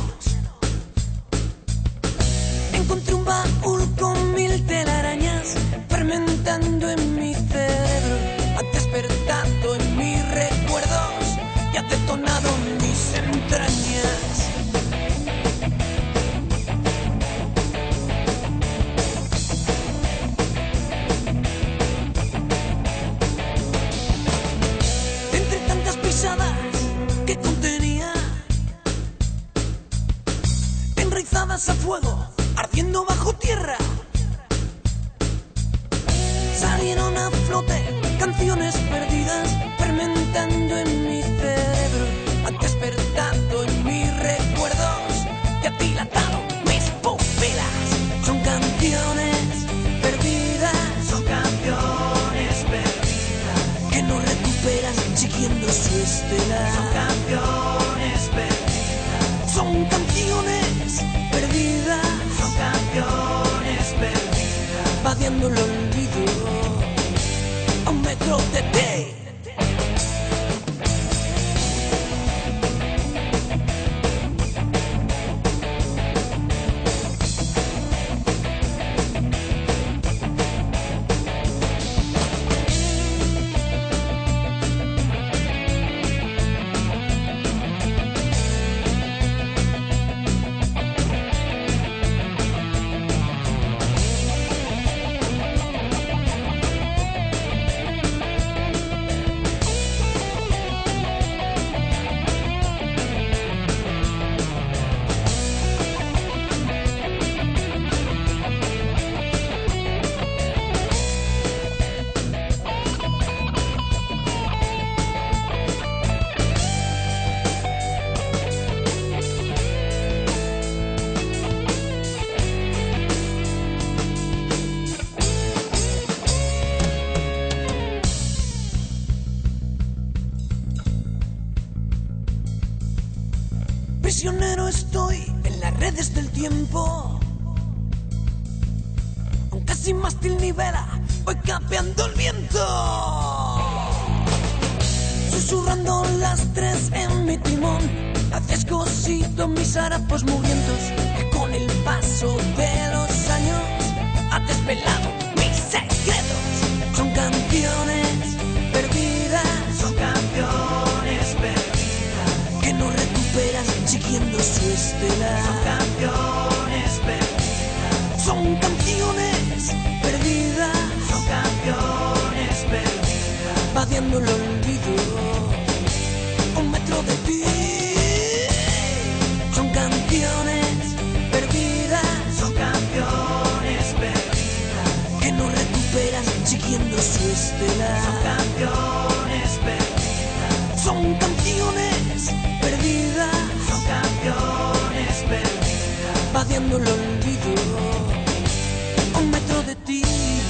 encontré un baúl con 1000 telarañas fermentando en mi cerebro, ha despertado en mis recuerdos y ha detonado mis entrañas. Entre tantas pisadas que contenía, enraizadas a fuego, ardiendo bajo tierra, salieron a flote canciones perdidas, fermentando en mi cerebro, han despertado en mis recuerdos y ha dilatado mis pupilas. Son canciones perdidas, que no recuperas siguiendo su estela. Son canciones perdidas, son canciones perdidas, vadeando el olvido a 1 metro de ti. Prisionero estoy en las redes del tiempo, con casi mástil ni vela, voy capeando el viento, susurrando las 3 en mi timón, haces cosito mis harapos mugrientos, que con el paso de los años ha desvelado mis secretos. Son canciones perdidas, que no recuperas siguiendo su estela. Son canciones perdidas, son canciones perdidas, vadeando el olvido a 1 metro de ti. Son canciones perdidas, que no recuperas siguiendo su estela. Son canciones perdidas. Son canciones perdidas. Son canciones perdidas. Vaciando el olvido a un metro de ti.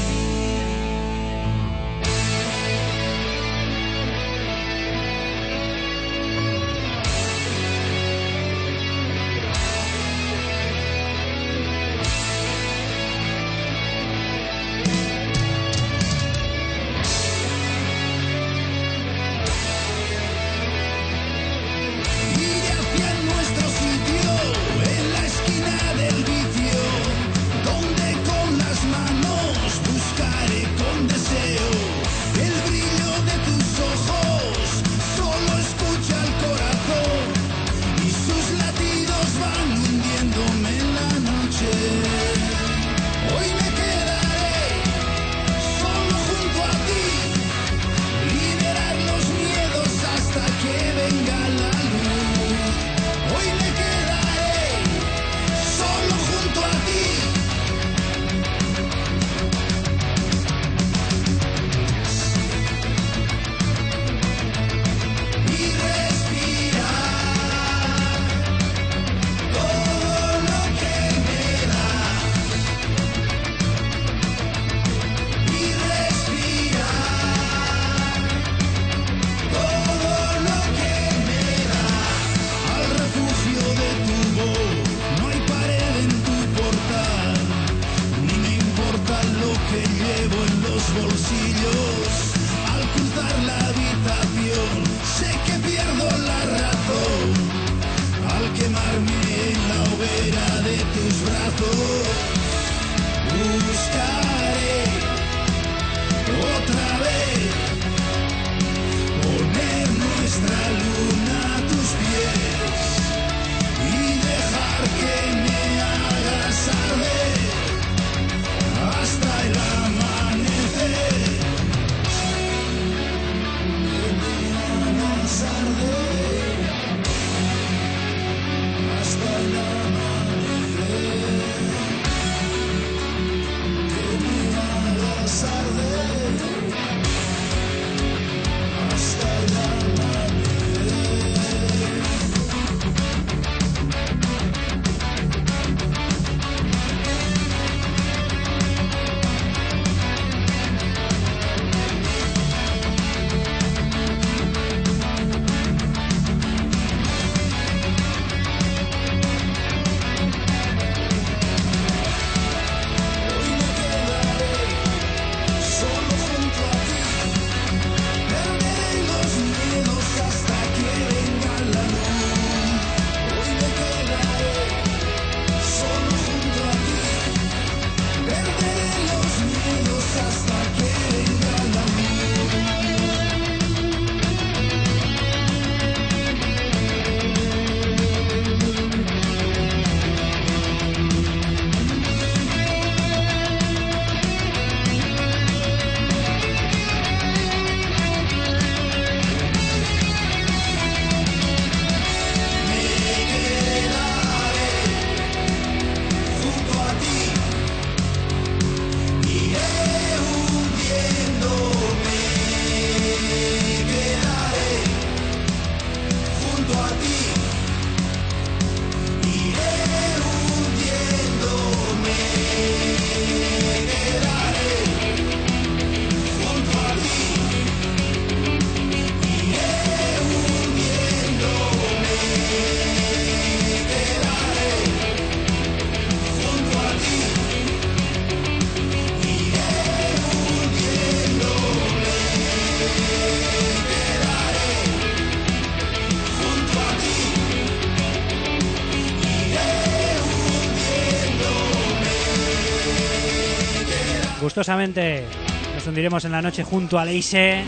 Gustosamente nos hundiremos en la noche junto a Leise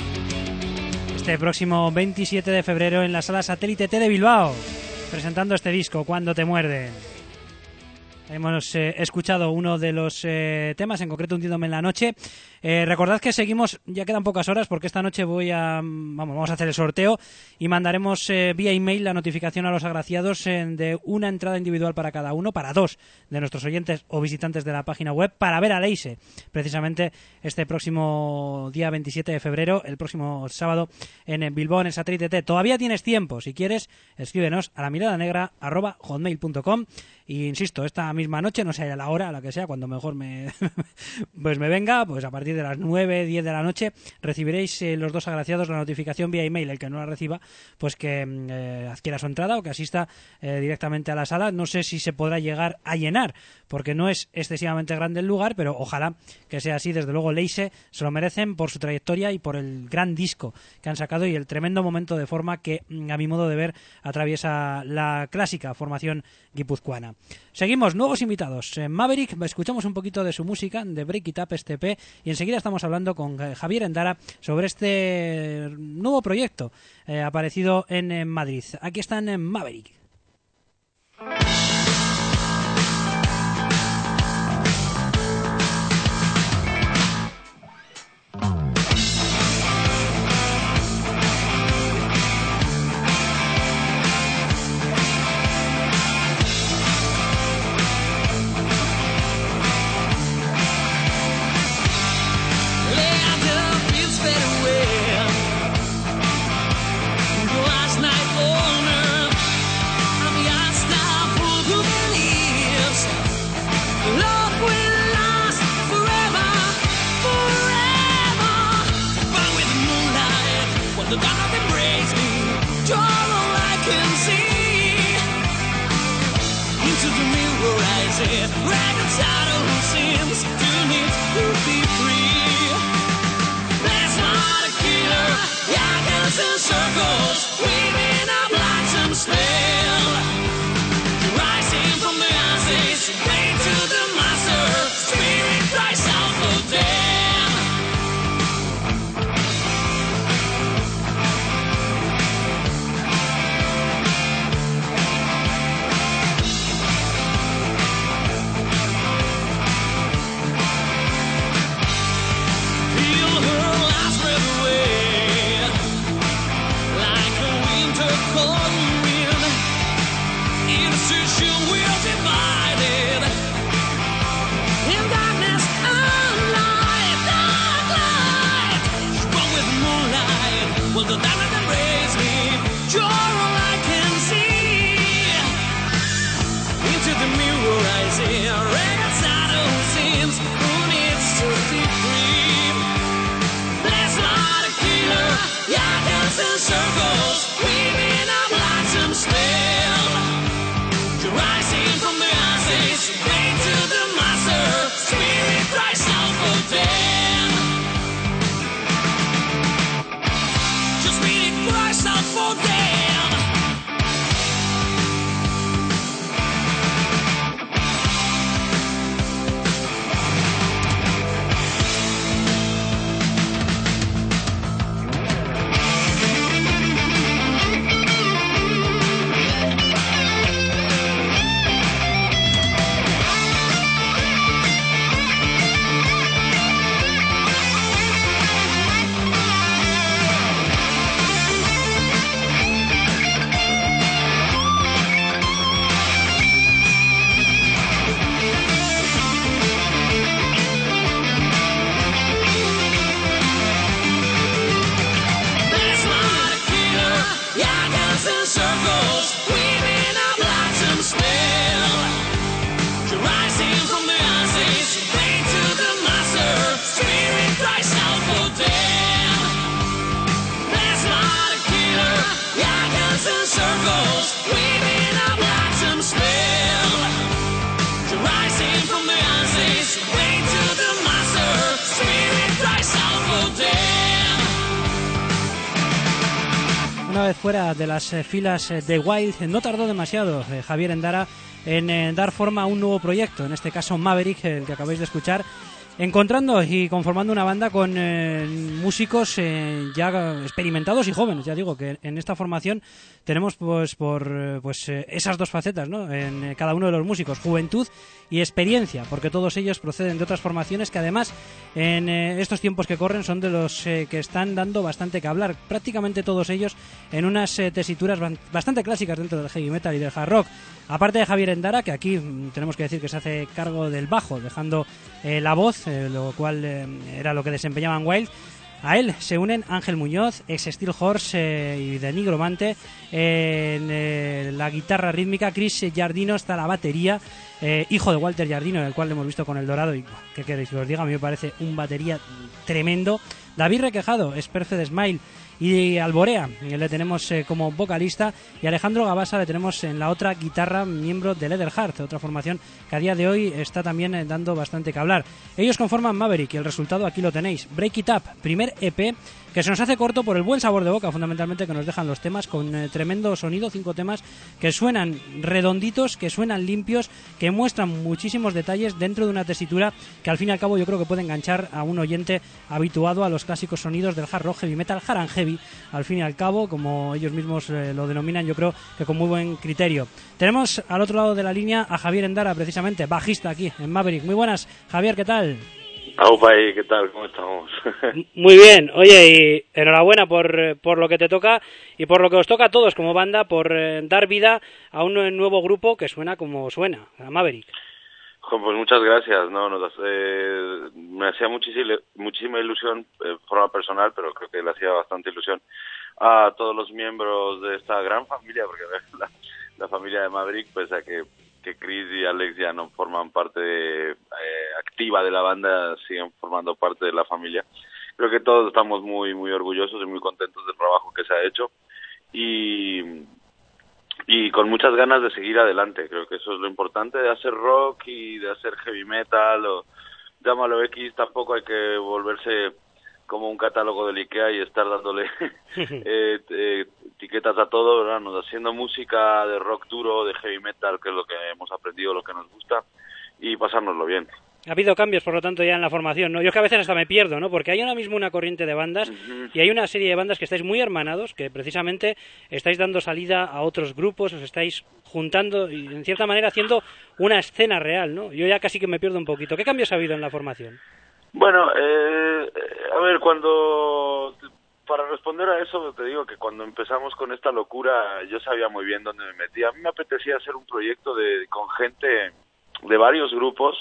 este próximo 27 de febrero en la Sala Satélite T de Bilbao, presentando este disco, Cuando te muerden. Hemos escuchado uno de los temas, en concreto Hundiéndome en la noche. Recordad que seguimos, ya quedan pocas horas porque esta noche vamos a hacer el sorteo y mandaremos vía email la notificación a los agraciados de una entrada individual para cada uno, para 2 de nuestros oyentes o visitantes de la página web, para ver a Leise, precisamente este próximo día 27 de febrero, el próximo sábado en Bilbao, en el Satélite T. Todavía tienes tiempo, si quieres, escríbenos a lamiradanegra@hotmail.com. Y insisto, esta misma noche, no sé a la hora, a la que sea, cuando mejor pues me venga, pues a partir de las 9, 10 de la noche, recibiréis los 2 agraciados la notificación vía email. El que no la reciba, pues que adquiera su entrada o que asista directamente a la sala. No sé si se podrá llegar a llenar, porque no es excesivamente grande el lugar, pero ojalá que sea así. Desde luego, Leise se lo merecen por su trayectoria y por el gran disco que han sacado y el tremendo momento de forma que, a mi modo de ver, atraviesa la clásica formación guipuzcoana. Seguimos, nuevos invitados. Maverick, escuchamos un poquito de su música, de Break It Up SP, y enseguida estamos hablando con Javier Endara sobre este nuevo proyecto aparecido en Madrid. Aquí están en Maverick. Una vez fuera de las filas de Wild, no tardó demasiado Javier Endara en dar forma a un nuevo proyecto, en este caso Maverick, el que acabáis de escuchar, encontrando y conformando una banda con músicos ya experimentados y jóvenes. Ya digo que en esta formación tenemos esas dos facetas, ¿no? En cada uno de los músicos, juventud y experiencia, porque todos ellos proceden de otras formaciones que además en estos tiempos que corren son de los que están dando bastante que hablar, prácticamente todos ellos en unas tesituras bastante clásicas dentro del heavy metal y del hard rock. Aparte de Javier Endara, que aquí tenemos que decir que se hace cargo del bajo, dejando la voz, lo cual era lo que desempeñaban Wild. A él se unen Ángel Muñoz, ex Steel Horse y de Nigromante, en la guitarra rítmica, Chris Giardino está la batería, hijo de Walter Giardino, el cual le hemos visto con El Dorado, y qué queréis que os diga, a mí me parece un batería tremendo. David Requejado, es Perfect Smile, y Alborea le tenemos como vocalista, y Alejandro Gabasa le tenemos en la otra guitarra, miembro de Leatherheart, otra formación que a día de hoy está también dando bastante que hablar. Ellos conforman Maverick y el resultado aquí lo tenéis. Break It Up, primer EP que se nos hace corto por el buen sabor de boca, fundamentalmente, que nos dejan los temas con tremendo sonido, 5 temas que suenan redonditos, que suenan limpios, que muestran muchísimos detalles dentro de una tesitura que al fin y al cabo yo creo que puede enganchar a un oyente habituado a los clásicos sonidos del hard rock, heavy metal, hard and heavy, al fin y al cabo, como ellos mismos lo denominan, yo creo que con muy buen criterio. Tenemos al otro lado de la línea a Javier Endara, precisamente, bajista aquí en Maverick. Muy buenas, Javier, ¿qué tal? Aupa, ¿qué tal? ¿Cómo estamos? Muy bien. Oye, y enhorabuena por lo que te toca y por lo que os toca a todos como banda, por dar vida a un nuevo grupo que suena como suena, a Maverick. Pues muchas gracias. Me hacía muchísima ilusión de forma personal, pero creo que le hacía bastante ilusión a todos los miembros de esta gran familia, porque la familia de Maverick, pese a que Chris y Alex ya no forman parte activa de la banda, siguen formando parte de la familia. Creo que todos estamos muy muy orgullosos y muy contentos del trabajo que se ha hecho y con muchas ganas de seguir adelante. Creo que eso es lo importante de hacer rock y de hacer heavy metal o llámalo X. Tampoco hay que volverse como un catálogo del IKEA y estar dándole etiquetas a todo, ¿verdad? Haciendo música de rock duro, de heavy metal, que es lo que hemos aprendido, lo que nos gusta, y pasárnoslo bien. Ha habido cambios, por lo tanto, ya en la formación, ¿no? Yo es que a veces hasta me pierdo, ¿no? Porque hay ahora mismo una corriente de bandas y hay una serie de bandas que estáis muy hermanados, que precisamente estáis dando salida a otros grupos, os estáis juntando y, en cierta manera, haciendo una escena real, ¿no? Yo ya casi que me pierdo un poquito. ¿Qué cambios ha habido en la formación? Bueno, a ver, para responder a eso te digo que cuando empezamos con esta locura yo sabía muy bien dónde me metía. A mí me apetecía hacer un proyecto con gente de varios grupos,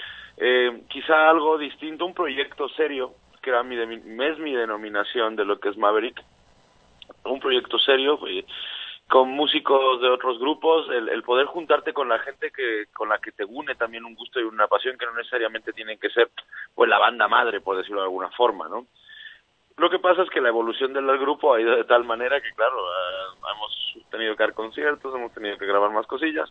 quizá algo distinto, un proyecto serio, que es mi denominación de lo que es Maverick, un proyecto serio, con músicos de otros grupos, el poder juntarte con la gente con la que te une también un gusto y una pasión, que no necesariamente tienen que ser pues la banda madre, por decirlo de alguna forma, ¿no? Lo que pasa es que la evolución del grupo ha ido de tal manera que, claro, hemos tenido que dar conciertos, hemos tenido que grabar más cosillas,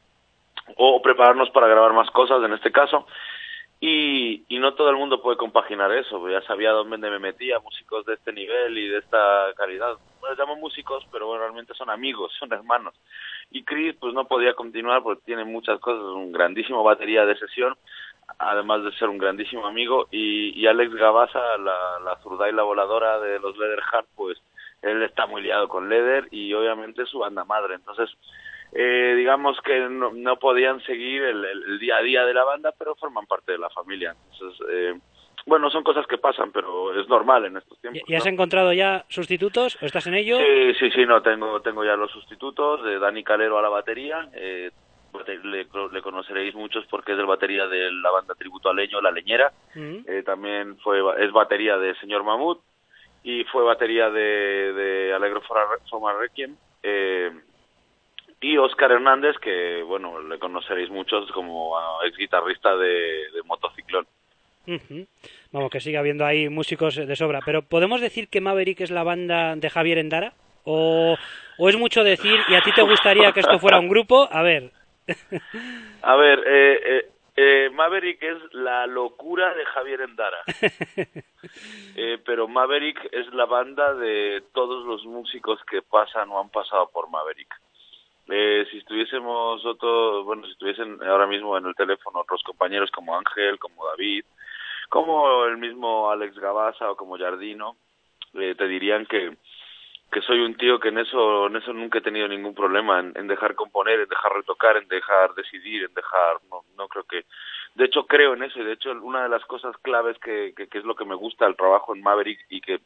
o prepararnos para grabar más cosas, en este caso, y no todo el mundo puede compaginar eso. Ya sabía dónde me metía, músicos de este nivel y de esta calidad. Los llamo músicos, pero bueno, realmente son amigos, son hermanos. Y Chris pues no podía continuar porque tiene muchas cosas, un grandísimo batería de sesión, además de ser un grandísimo amigo, y Alex Gabasa, la zurda y la voladora de los Leatherheart, pues él está muy liado con Leather y obviamente su banda madre. Entonces digamos que no podían seguir el día a día de la banda, pero forman parte de la familia. Entonces, bueno, son cosas que pasan, pero es normal en estos tiempos. ¿Y has encontrado ya sustitutos o estás en ello? Sí, tengo ya los sustitutos, de Dani Calero a la batería, le conoceréis muchos porque es el batería de la banda tributo a Leño, La Leñera, también es batería de Señor Mamut, y fue batería de Alegro Forma Requiem, y Óscar Hernández, que bueno, le conoceréis muchos como ex guitarrista de Motociclón. Vamos, que sigue habiendo ahí músicos de sobra, pero ¿podemos decir que Maverick es la banda de Javier Endara? ¿O es mucho decir y a ti te gustaría que esto fuera un grupo? A ver, Maverick es la locura de Javier Endara, pero Maverick es la banda de todos los músicos que pasan o han pasado por Maverick. Si estuviesen ahora mismo en el teléfono otros compañeros como Ángel, como David, el mismo Alex Gabasa o como Giardino, te dirían que soy un tío que en eso nunca he tenido ningún problema, en dejar componer, en dejar retocar, en dejar decidir, no creo que... De hecho creo en eso, y de hecho una de las cosas claves que es lo que me gusta del trabajo en Maverick y que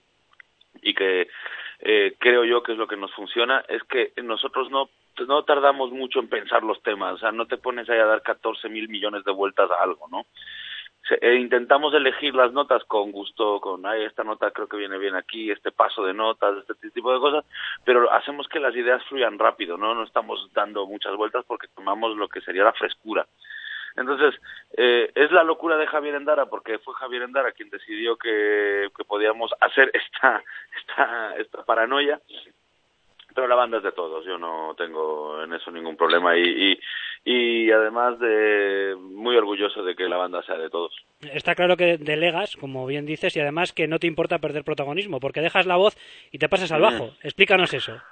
creo yo que es lo que nos funciona, es que nosotros no tardamos mucho en pensar los temas, o sea, no te pones ahí a dar 14.000 millones de vueltas a algo, ¿no? Intentamos elegir las notas con gusto, esta nota creo que viene bien aquí, este paso de notas, este tipo de cosas, pero hacemos que las ideas fluyan rápido, no estamos dando muchas vueltas porque tomamos lo que sería la frescura. Entonces, es la locura de Javier Endara, porque fue Javier Endara quien decidió que podíamos hacer esta paranoia, pero la banda es de todos, yo no tengo en eso ningún problema y además muy orgulloso de que la banda sea de todos. Está claro que delegas, como bien dices, y además que no te importa perder protagonismo, porque dejas la voz y te pasas al bajo. Explícanos eso.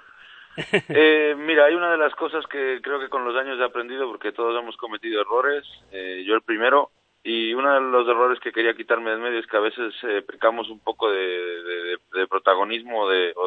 Mira, hay una de las cosas que creo que con los años he aprendido, porque todos hemos cometido errores, yo el primero, y uno de los errores que quería quitarme del medio es que a veces pecamos un poco de protagonismo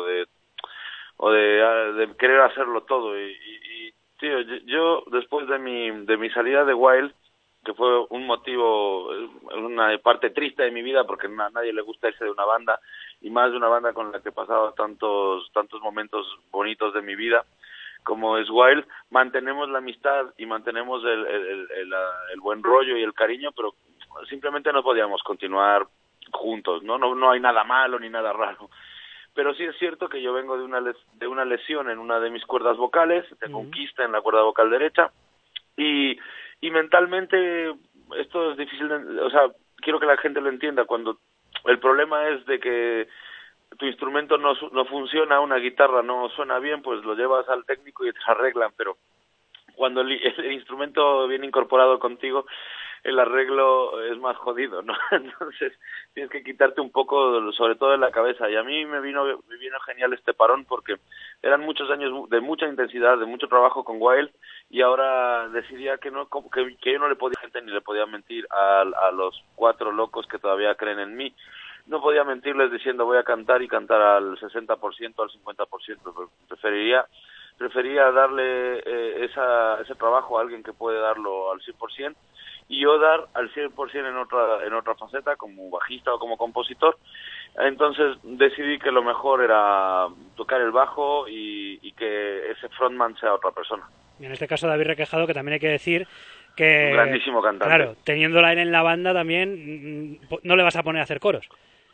o de querer hacerlo todo y tío, yo después de mi salida de Wild, que fue un motivo, una parte triste de mi vida, porque a nadie le gusta irse de una banda, y más de una banda con la que he pasado tantos momentos bonitos de mi vida, como es Wild, mantenemos la amistad y mantenemos el buen rollo y el cariño, pero simplemente no podíamos continuar juntos, no hay nada malo ni nada raro. Pero sí es cierto que yo vengo de una lesión en una de mis cuerdas vocales, tengo un quiste en la cuerda vocal derecha, y mentalmente esto es difícil, o sea, quiero que la gente lo entienda, cuando el problema es de que tu instrumento no funciona, una guitarra no suena bien, pues lo llevas al técnico y te arreglan, pero cuando el instrumento viene incorporado contigo, el arreglo es más jodido, ¿no? Entonces tienes que quitarte un poco, sobre todo de la cabeza, y a mí me vino genial este parón porque eran muchos años de mucha intensidad, de mucho trabajo con Wild, y ahora decidía que yo no le podía ni le podía mentir a los 4 locos que todavía creen en mí. No podía mentirles diciendo voy a cantar y cantar al 60%, al 50%, prefería darle ese trabajo a alguien que puede darlo al 100%, y yo dar al 100% en otra faceta, como bajista o como compositor. Entonces decidí que lo mejor era tocar el bajo y que ese frontman sea otra persona. Y en este caso David Requejado, que también hay que decir que... Un grandísimo cantante. Claro, teniéndola a él en la banda también, no le vas a poner a hacer coros.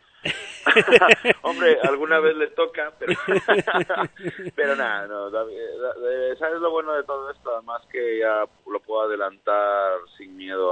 Hombre, alguna vez le toca, pero nada, no, ¿sabes lo bueno de todo esto? Además que ya lo puedo adelantar sin miedo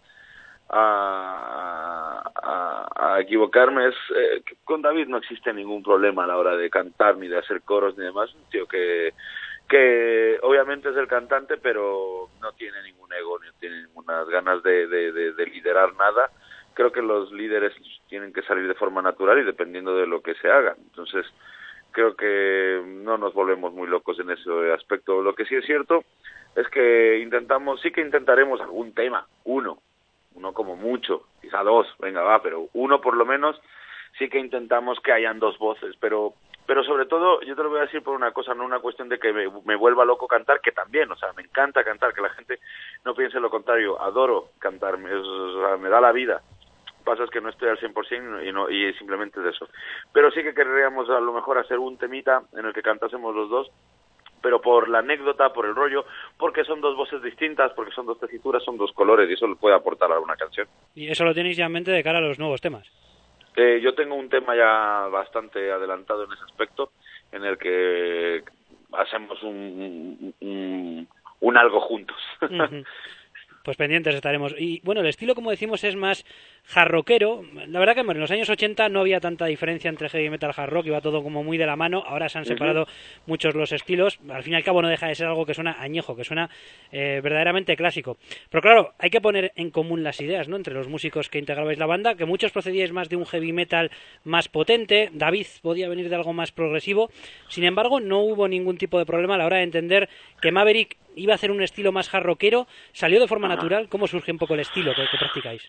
a equivocarme, es que con David no existe ningún problema a la hora de cantar ni de hacer coros ni demás. Un tío que obviamente es el cantante, pero no tiene ningún ego ni tiene ninguna ganas de liderar nada. Creo que los líderes tienen que salir de forma natural y dependiendo de lo que se haga. Entonces, creo que no nos volvemos muy locos en ese aspecto. Lo que sí es cierto es que intentaremos algún tema, uno como mucho, quizá 2, venga va, pero uno por lo menos sí que intentamos que hayan 2 voces, pero sobre todo, yo te lo voy a decir por una cosa, no una cuestión de que me vuelva loco cantar, que también, o sea, me encanta cantar, que la gente no piense lo contrario, adoro cantar, o sea, me da la vida. Pasa es que no estoy al 100% y simplemente es eso. Pero sí que querríamos a lo mejor hacer un temita en el que cantásemos los dos, pero por la anécdota, por el rollo, porque son 2 voces distintas, porque son 2 tesituras, son 2 colores, y eso le puede aportar a una canción. ¿Y eso lo tenéis ya en mente de cara a los nuevos temas? Yo tengo un tema ya bastante adelantado en ese aspecto, en el que hacemos un algo juntos. Uh-huh. Pues pendientes estaremos. Y bueno, el estilo, como decimos, es más hard-rockero. La verdad que en los años 80 no había tanta diferencia entre heavy metal y hard rock, iba todo como muy de la mano. Ahora se han separado muchos los estilos. Al fin y al cabo no deja de ser algo que suena añejo, que suena verdaderamente clásico. Pero claro, hay que poner en común las ideas, ¿no?, entre los músicos que integrabais la banda, que muchos procedíais más de un heavy metal más potente. David podía venir de algo más progresivo. Sin embargo, no hubo ningún tipo de problema a la hora de entender que Maverick iba a hacer un estilo más hard rockero. ¿Salió de forma natural? ¿Cómo surge un poco el estilo que practicáis?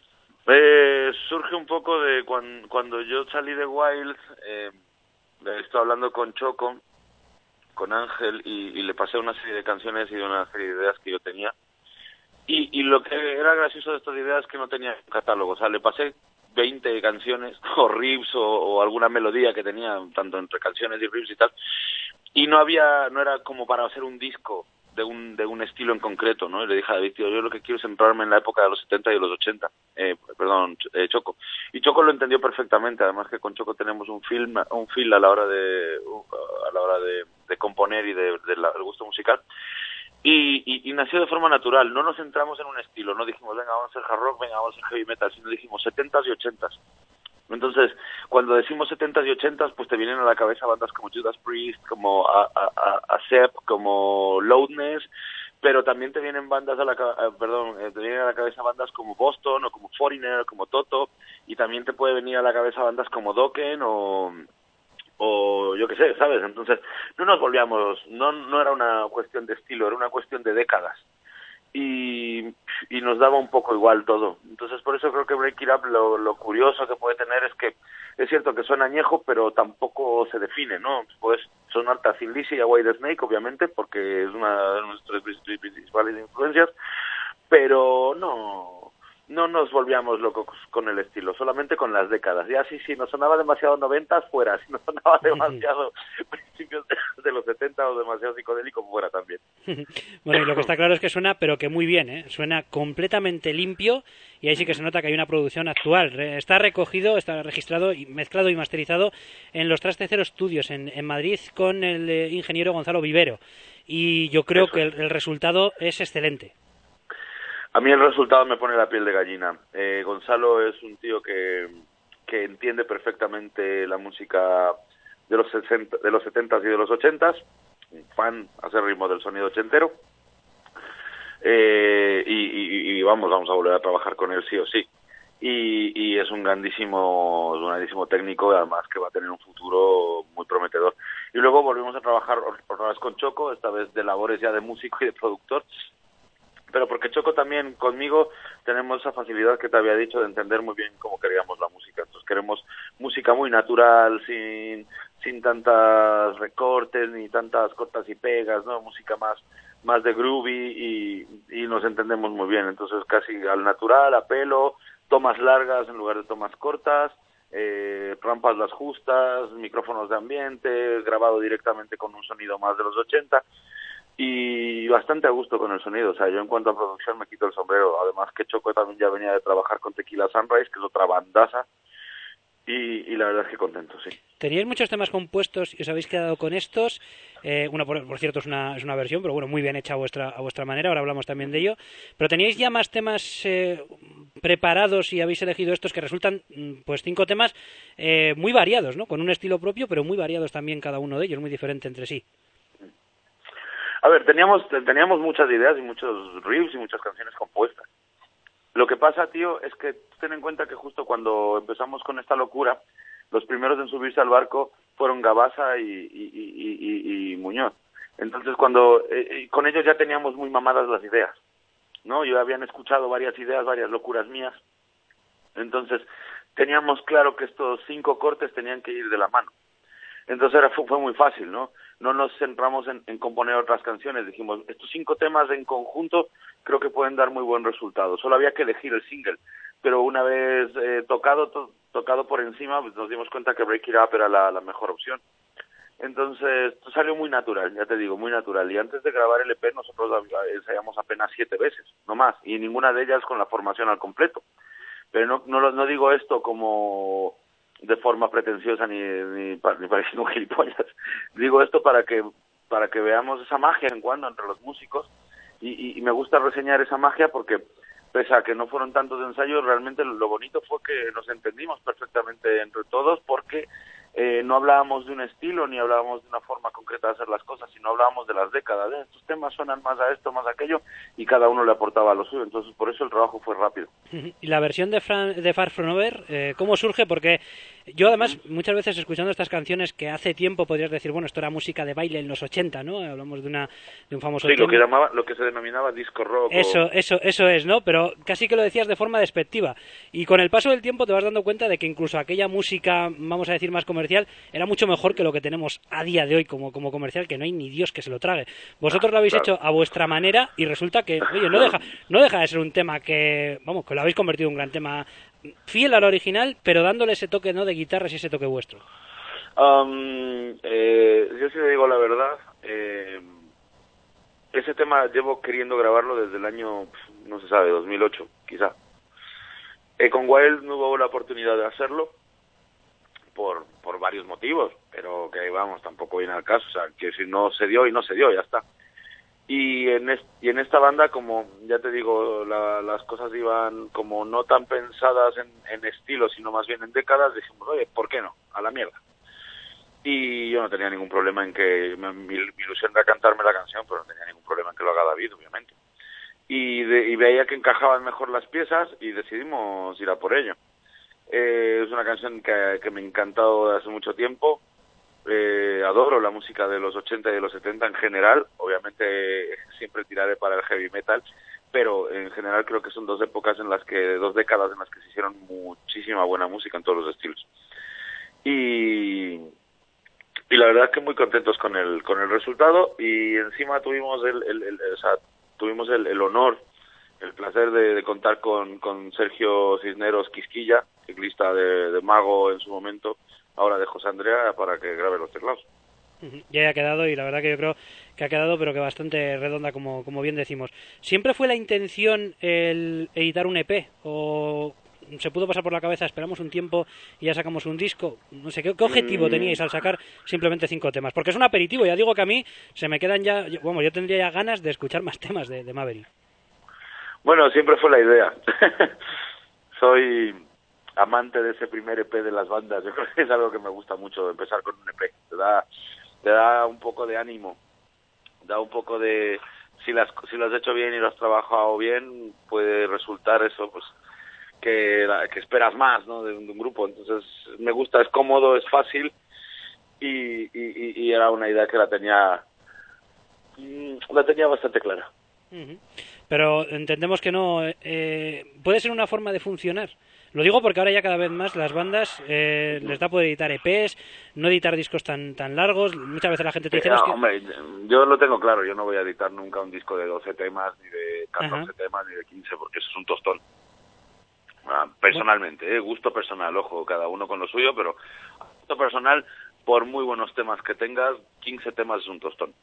Surge un poco de cuando yo salí de Wild, estoy hablando con Choco, con Ángel, y le pasé una serie de canciones y una serie de ideas que yo tenía. Y lo que era gracioso de estas ideas es que no tenía un catálogo, o sea, le pasé 20 canciones o riffs o alguna melodía que tenía, tanto entre canciones y riffs y tal, y no era como para hacer un disco de un estilo en concreto, ¿no? Y le dije a David, tío, yo lo que quiero es centrarme en la época de los 70 y de los 80, Choco. Y Choco lo entendió perfectamente, además que con Choco tenemos un feel a la hora de componer y del gusto musical. Y nació de forma natural, no nos centramos en un estilo, no dijimos, venga, vamos a hacer hard rock, venga, vamos a hacer heavy metal, sino dijimos 70s y 80s. Entonces, cuando decimos 70s y 80s, pues te vienen a la cabeza bandas como Judas Priest, como Accept, como Loudness, pero también te vienen te vienen a la cabeza bandas como Boston, o como Foreigner, como Toto, y también te puede venir a la cabeza bandas como Dokken, o yo qué sé, ¿sabes? Entonces, no nos volvíamos, no era una cuestión de estilo, era una cuestión de décadas. Y nos daba un poco igual todo. Entonces, por eso creo que Break It Up, lo curioso que puede tener es que es cierto que suena añejo, pero tampoco se define, ¿no? Puedes sonar a Thin Lizzy y a Whitesnake, obviamente, porque es una de nuestras principales influencias, pero no nos volvíamos locos con el estilo, solamente con las décadas. Ya si nos sonaba demasiado 90s, fuera. Si nos sonaba demasiado principios de los 70 o demasiado psicodélico, fuera también. Bueno, y lo que está claro es que suena, pero que muy bien, ¿eh? Suena completamente limpio, y ahí sí que se nota que hay una producción actual. Está recogido, está registrado, y mezclado y masterizado en los Traste Cero Studios en Madrid con el ingeniero Gonzalo Vivero. Y yo creo que el resultado es excelente. A mí el resultado me pone la piel de gallina. Gonzalo es un tío que entiende perfectamente la música de los 70s y de los 80s, un fan acérrimo del sonido ochentero, y vamos a volver a trabajar con él sí o sí. Y es un grandísimo técnico, además que va a tener un futuro muy prometedor. Y luego volvimos a trabajar otra vez con Choco, esta vez de labores ya de músico y de productor, pero porque Choco también conmigo tenemos esa facilidad que te había dicho de entender muy bien cómo queríamos la música. Entonces queremos música muy natural, sin tantas recortes ni tantas cortas y pegas, ¿no? Música más de groovy, y nos entendemos muy bien. Entonces casi al natural, a pelo, tomas largas en lugar de tomas cortas, rampas las justas, micrófonos de ambiente, grabado directamente con un sonido más de los 80, y bastante a gusto con el sonido. O sea, yo en cuanto a producción me quito el sombrero. Además que Choco también ya venía de trabajar con Tequila Sunrise, que es otra bandaza, y la verdad es que contento, sí. Teníais muchos temas compuestos y os habéis quedado con estos. Uno, por cierto, es una versión, pero bueno, muy bien hecha a vuestra manera. Ahora hablamos también de ello. Pero teníais ya más temas preparados, y habéis elegido estos que resultan, pues 5 temas muy variados, ¿no? Con un estilo propio, pero muy variados también cada uno de ellos, muy diferente entre sí. A ver, teníamos muchas ideas y muchos riffs y muchas canciones compuestas. Lo que pasa, tío, es que ten en cuenta que justo cuando empezamos con esta locura, los primeros en subirse al barco fueron Gabasa y Muñoz. Entonces, con ellos ya teníamos muy mamadas las ideas, ¿no? Yo habían escuchado varias ideas, varias locuras mías. Entonces, teníamos claro que estos 5 cortes tenían que ir de la mano. Entonces fue muy fácil, ¿no? No nos centramos en componer otras canciones. Dijimos, estos 5 temas en conjunto creo que pueden dar muy buen resultado. Solo había que elegir el single. Pero una vez tocado por encima, pues nos dimos cuenta que Break It Up era la mejor opción. Entonces salió muy natural, ya te digo, muy natural. Y antes de grabar el EP nosotros ensayamos apenas 7 veces, no más. Y ninguna de ellas con la formación al completo. Pero no digo esto como de forma pretenciosa ni pareciendo un gilipollas. Digo esto para que veamos esa magia en cuando entre los músicos, y me gusta reseñar esa magia porque pese a que no fueron tantos ensayos, realmente lo bonito fue que nos entendimos perfectamente entre todos, porque no hablábamos de un estilo ni hablábamos de una forma concreta de hacer las cosas, sino hablábamos de las décadas. Estos temas suenan más a esto, más a aquello, y cada uno le aportaba lo suyo. Entonces por eso el trabajo fue rápido. Y la versión de Far From Over, ¿cómo surge? Porque Yo además, muchas veces escuchando estas canciones que hace tiempo podrías decir, bueno, esto era música de baile en los 80, ¿no? Hablamos de un famoso Sí, tema. lo que se denominaba disco rock. Eso es, ¿no? Pero casi que lo decías de forma despectiva. Y con el paso del tiempo te vas dando cuenta de que incluso aquella música, vamos a decir, más comercial, era mucho mejor que lo que tenemos a día de hoy como comercial, que no hay ni Dios que se lo trague. Vosotros lo habéis hecho a vuestra manera y resulta que, oye, no deja de ser un tema que, vamos, que lo habéis convertido en un gran tema fiel al original, pero dándole ese toque, ¿no?, de guitarras y ese toque vuestro. Yo sí le digo la verdad, ese tema llevo queriendo grabarlo desde el año, no se sabe, 2008, quizá. Con Wild no hubo la oportunidad de hacerlo por varios motivos, pero que vamos, tampoco viene al caso, o sea, que si no se dio y no se dio, ya está. Y en esta banda, como ya te digo, las cosas iban como no tan pensadas en estilo, sino más bien en décadas, dijimos, oye, ¿por qué no? A la mierda. Y yo no tenía ningún problema en que mi ilusión era cantarme la canción, pero no tenía ningún problema en que lo haga David, obviamente. Y veía que encajaban mejor las piezas y decidimos ir a por ello. Es una canción que me ha encantado desde hace mucho tiempo. Adoro la música de los 80 y de los 70 en general. Obviamente siempre tiraré para el heavy metal, pero en general creo que son dos décadas en las que se hicieron muchísima buena música en todos los estilos. Y la verdad es que muy contentos con el resultado, y encima tuvimos el honor, el placer de contar con Sergio Cisneros Quisquilla, ciclista de Mago en su momento, ahora de José Andrea, para que grabe los teclados. Ya ha quedado, y la verdad que yo creo que ha quedado, pero que bastante redonda, como bien decimos. ¿Siempre fue la intención el editar un EP? ¿O se pudo pasar por la cabeza, esperamos un tiempo y ya sacamos un disco? No sé, ¿qué objetivo teníais al sacar simplemente 5 temas? Porque es un aperitivo, ya digo que a mí se me quedan ya, yo tendría ya ganas de escuchar más temas de Maverick. Bueno, siempre fue la idea. Soy amante de ese primer EP de las bandas. Yo creo que es algo que me gusta mucho, empezar con un EP. Te da un poco de ánimo, da un poco de... Si lo has hecho bien y lo has trabajado bien, puede resultar eso, pues que esperas más, ¿no?, de un grupo. Entonces me gusta, es cómodo, es fácil, y era una idea que la tenía bastante clara. Pero entendemos que no puede ser una forma de funcionar. Lo digo porque ahora ya cada vez más las bandas les da por editar EPs, no editar discos tan largos. Muchas veces la gente te dice... Hombre, yo lo tengo claro, yo no voy a editar nunca un disco de 12 temas, ni de 14 temas, ni de 15, porque eso es un tostón. Personalmente, gusto personal, ojo, cada uno con lo suyo, pero gusto personal, por muy buenos temas que tengas, 15 temas es un tostón.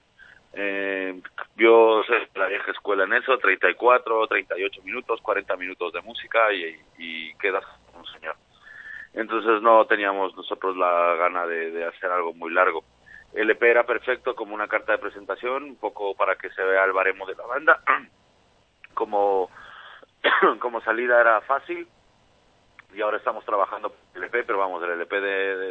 Yo sé la vieja escuela en eso, 34, 38 minutos, 40 minutos de música y quedas como un señor. Entonces no teníamos nosotros la gana de hacer algo muy largo. El EP era perfecto como una carta de presentación, un poco para que se vea el baremo de la banda. Como salida era fácil, y ahora estamos trabajando el EP, pero vamos, el EP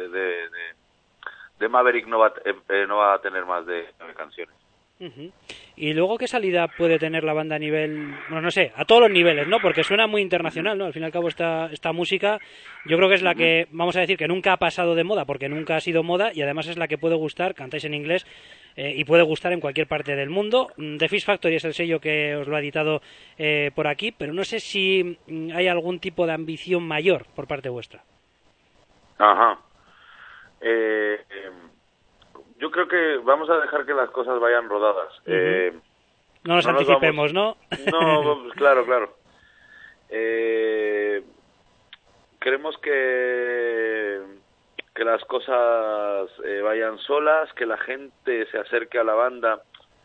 de Maverick no va a tener más de 9 canciones. Y luego, ¿qué salida puede tener la banda a nivel, bueno, no sé, a todos los niveles, ¿no? Porque suena muy internacional, ¿no? Al fin y al cabo esta música, yo creo que es la que, vamos a decir, que nunca ha pasado de moda, porque nunca ha sido moda, y además es la que puede gustar, cantáis en inglés, y puede gustar en cualquier parte del mundo. The Fish Factory es el sello que os lo ha editado por aquí, pero no sé si hay algún tipo de ambición mayor por parte vuestra. Ajá. Yo creo que vamos a dejar que las cosas vayan rodadas. No nos anticipemos, ¿no? No, pues claro. Queremos que las cosas vayan solas, que la gente se acerque a la banda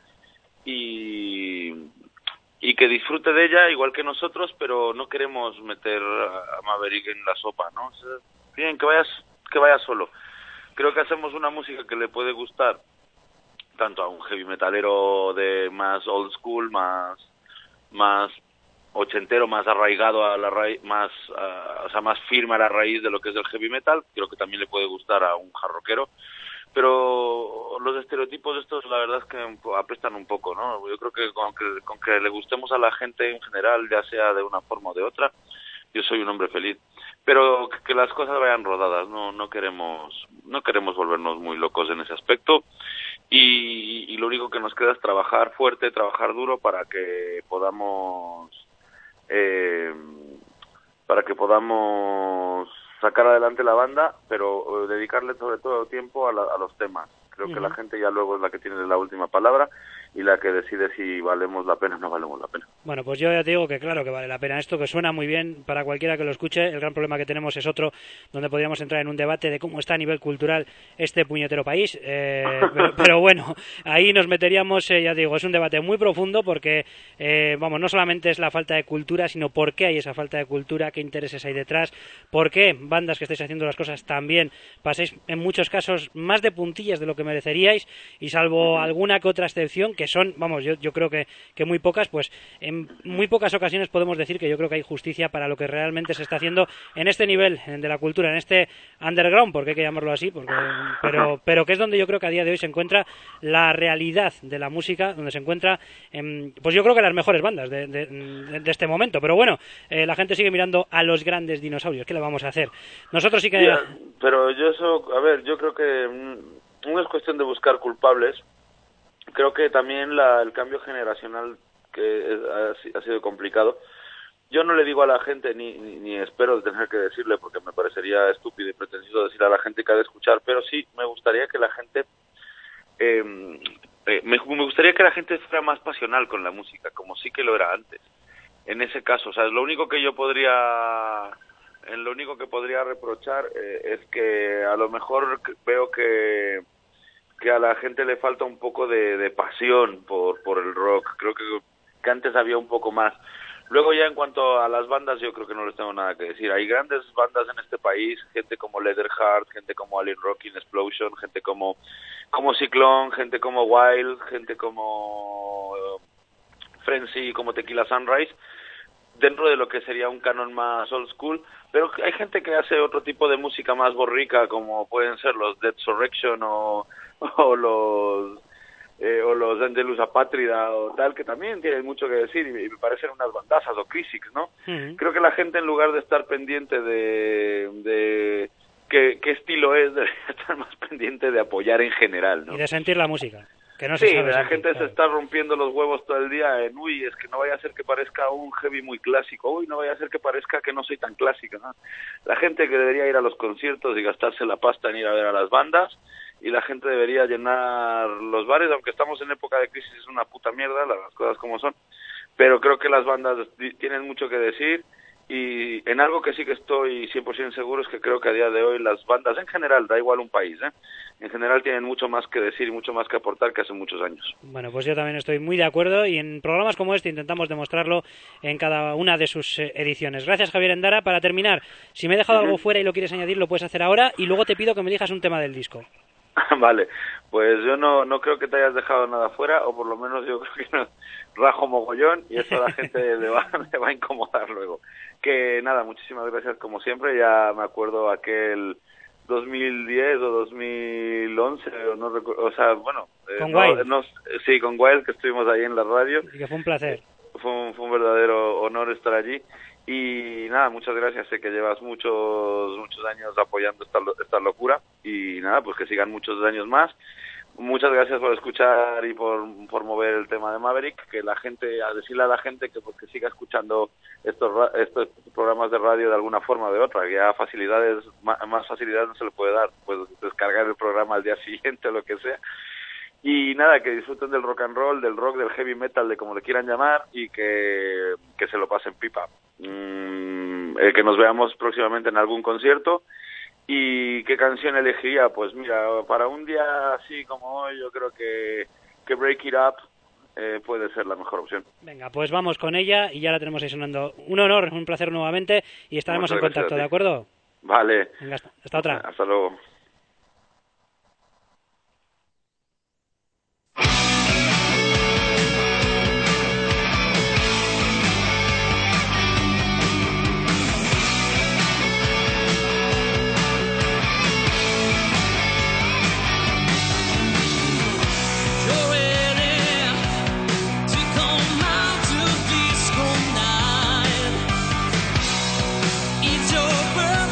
y que disfrute de ella igual que nosotros, pero no queremos meter a Maverick en la sopa, ¿no? O sea, bien, que vayas solo. Creo que hacemos una música que le puede gustar tanto a un heavy metalero de más old school, más ochentero, más arraigado a la raíz, más firme a la raíz de lo que es el heavy metal. Creo que también le puede gustar a un hard rockero, pero los estereotipos estos, la verdad es que apestan un poco, ¿no? Yo creo que con que le gustemos a la gente en general, ya sea de una forma o de otra, yo soy un hombre feliz. pero que las cosas vayan rodadas, no queremos volvernos muy locos en ese aspecto, y lo único que nos queda es trabajar fuerte, trabajar duro para que podamos sacar adelante la banda, pero dedicarle sobre todo tiempo a los temas. Creo que la gente ya luego es la que tiene la última palabra y la que decide si valemos la pena o no valemos la pena. Bueno, pues yo ya te digo que claro que vale la pena esto, que suena muy bien para cualquiera que lo escuche. El gran problema que tenemos es otro, donde podríamos entrar en un debate de cómo está a nivel cultural este puñetero país, pero bueno, ahí nos meteríamos, ya digo, es un debate muy profundo porque, no solamente es la falta de cultura, sino por qué hay esa falta de cultura, qué intereses hay detrás, por qué bandas que estáis haciendo las cosas tan bien pasáis en muchos casos más de puntillas de lo que mereceríais, y salvo alguna que otra excepción, que son, yo creo que muy pocas, pues en muy pocas ocasiones podemos decir que yo creo que hay justicia para lo que realmente se está haciendo en este nivel de la cultura, en este underground, porque hay que llamarlo así, pero que es donde yo creo que a día de hoy se encuentra la realidad de la música, donde se encuentra, pues yo creo que las mejores bandas de este momento. Pero bueno, la gente sigue mirando a los grandes dinosaurios, ¿qué le vamos a hacer? Nosotros sí que... Yeah, pero yo creo que no es cuestión de buscar culpables. Creo que también el cambio generacional ha sido complicado. Yo no le digo a la gente, ni espero tener que decirle, porque me parecería estúpido y pretencioso decir a la gente que ha de escuchar, pero sí me gustaría que la gente me gustaría que la gente fuera más pasional con la música, como sí que lo era antes. En ese caso, o sea, lo único que podría reprochar es que a lo mejor veo que a la gente le falta un poco de pasión por el rock. Creo que antes había un poco más. Luego ya en cuanto a las bandas, yo creo que no les tengo nada que decir. Hay grandes bandas en este país, gente como Leatherheart, gente como Alien Rocking Explosion, gente como Ciclón, gente como Wild, gente como Frenzy, como Tequila Sunrise, dentro de lo que sería un canon más old school, pero hay gente que hace otro tipo de música más borrica, como pueden ser los Dead Surrection o los Angelus Apátrida o tal, que también tienen mucho que decir y me parecen unas bandazas, o Crisix, ¿no? Creo que la gente, en lugar de estar pendiente de qué estilo es, debería estar más pendiente de apoyar en general, ¿no? Y de sentir la música. Que no sí, se sabe la sentir, gente claro. se está rompiendo los huevos todo el día en, es que no vaya a ser que parezca un heavy muy clásico, no vaya a ser que parezca que no soy tan clásico, ¿no? La gente que debería ir a los conciertos y gastarse la pasta en ir a ver a las bandas, y la gente debería llenar los bares, aunque estamos en época de crisis, es una puta mierda, las cosas como son, pero creo que las bandas tienen mucho que decir, y en algo que sí que estoy 100% seguro es que creo que a día de hoy las bandas en general, da igual un país, en general tienen mucho más que decir y mucho más que aportar que hace muchos años. Bueno, pues yo también estoy muy de acuerdo, y en programas como este intentamos demostrarlo en cada una de sus ediciones. Gracias, Javier Endara. Para terminar, si me he dejado algo fuera y lo quieres añadir, lo puedes hacer ahora, y luego te pido que me elijas un tema del disco. Vale, pues yo no creo que te hayas dejado nada fuera, o por lo menos yo creo que no, rajo mogollón, y eso a la gente le va a incomodar luego. Que nada, muchísimas gracias como siempre. Ya me acuerdo aquel 2010 o 2011, o no recuerdo, o sea, bueno, con Wild. Sí, con Wild, que estuvimos ahí en la radio. Y que fue un placer. Fue un verdadero honor estar allí. Y nada, muchas gracias, sé que llevas muchos años apoyando esta locura, y nada, pues que sigan muchos años más. Muchas gracias por escuchar y por mover el tema de Maverick, que la gente, a decirle a la gente que pues que siga escuchando estos programas de radio de alguna forma o de otra, que ya más facilidades no se le puede dar, pues descargar el programa al día siguiente o lo que sea. Y nada, que disfruten del rock and roll, del rock, del heavy metal, de como le quieran llamar, y que se lo pasen pipa. Que nos veamos próximamente en algún concierto. ¿Y qué canción elegiría? Pues mira, para un día así como hoy, yo creo que Break It Up puede ser la mejor opción. Venga, pues vamos con ella, y ya la tenemos ahí sonando. Un honor, un placer nuevamente, y estaremos en contacto, ¿de acuerdo? Vale. Venga, hasta otra. Hasta luego. It's your birthday.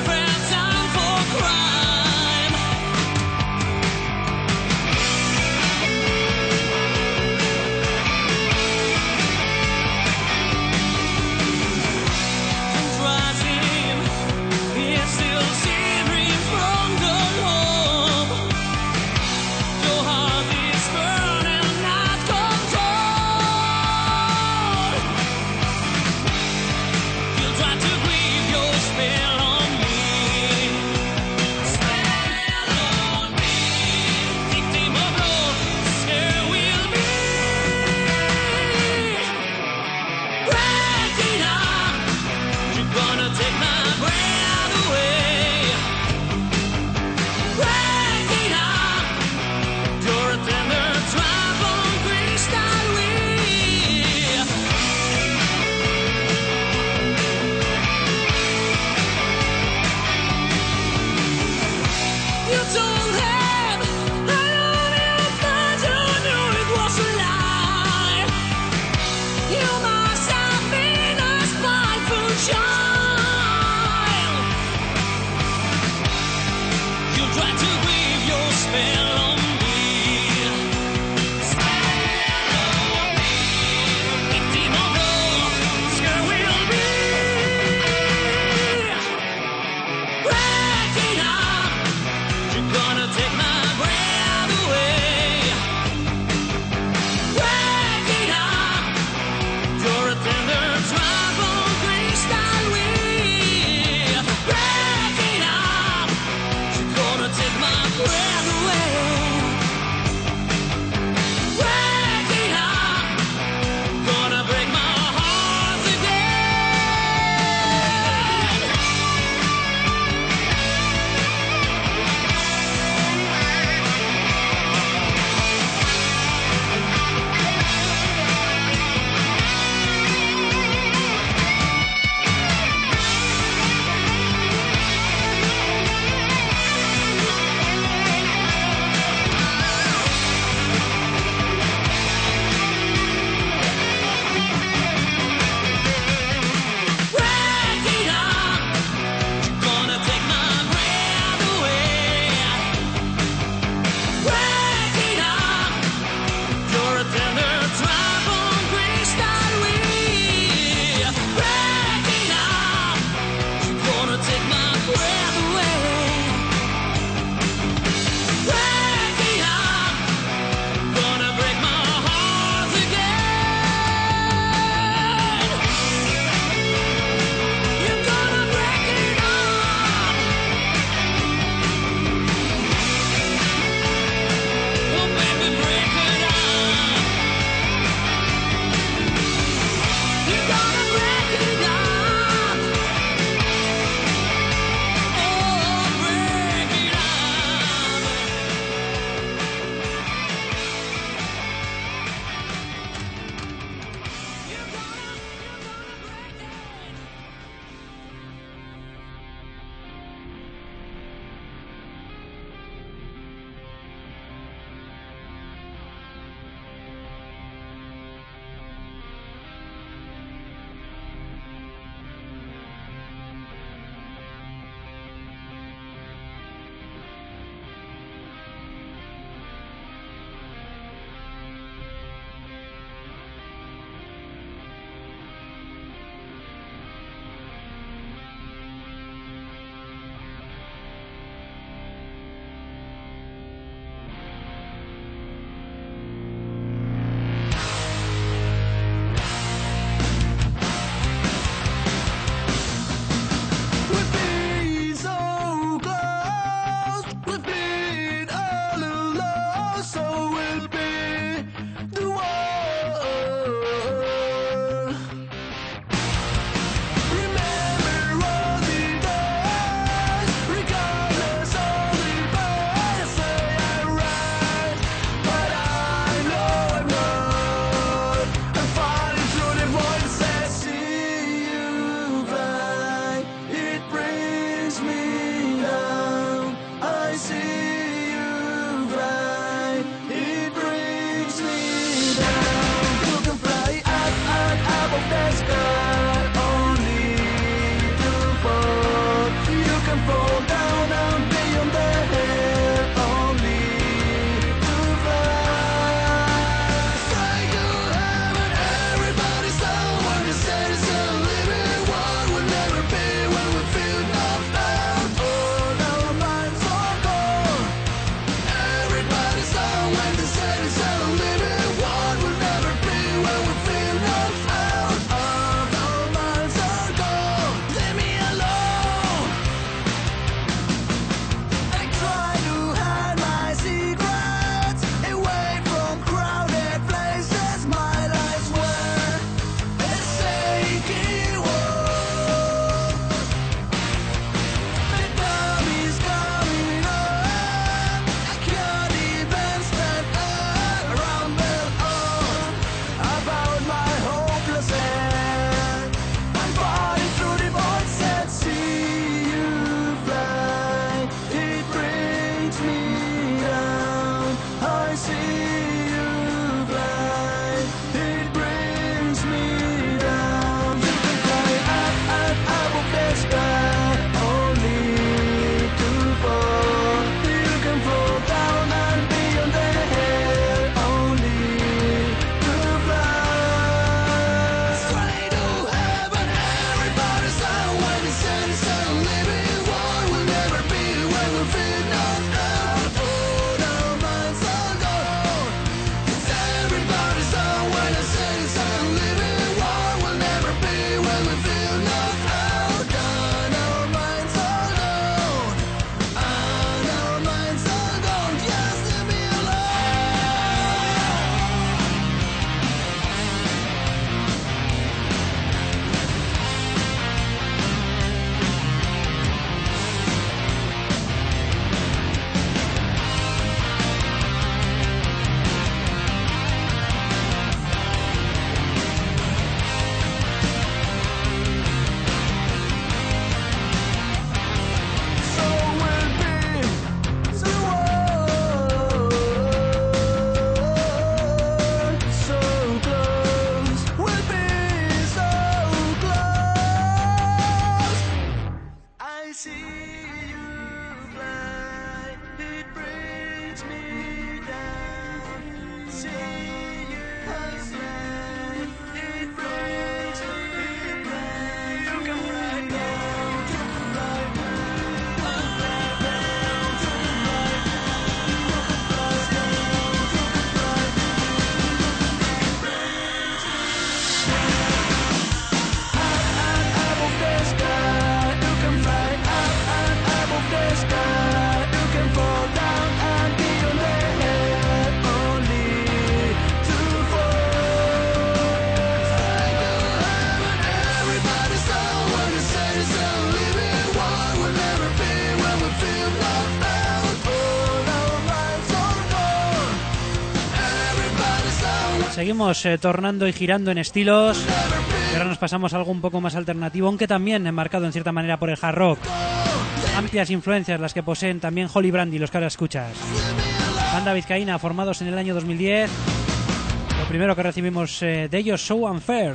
Seguimos tornando y girando en estilos. Y ahora nos pasamos a algo un poco más alternativo, aunque también enmarcado en cierta manera por el hard rock. Amplias influencias las que poseen también Holly Brandy, los que ahora escuchas. Banda vizcaína, formados en el año 2010. Lo primero que recibimos de ellos, So Unfair.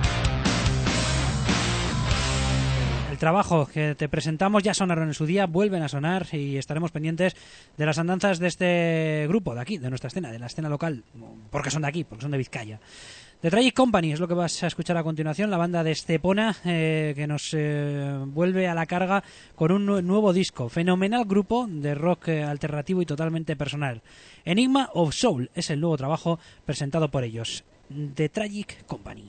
El trabajo que te presentamos ya sonaron en su día, vuelven a sonar y estaremos pendientes de las andanzas de este grupo de aquí, de nuestra escena, de la escena local, porque son de aquí, porque son de Vizcaya. The Tragic Company es lo que vas a escuchar a continuación, la banda de Estepona que nos vuelve a la carga con un nuevo disco. Fenomenal grupo de rock alternativo y totalmente personal. Enigma of Soul es el nuevo trabajo presentado por ellos. The Tragic Company.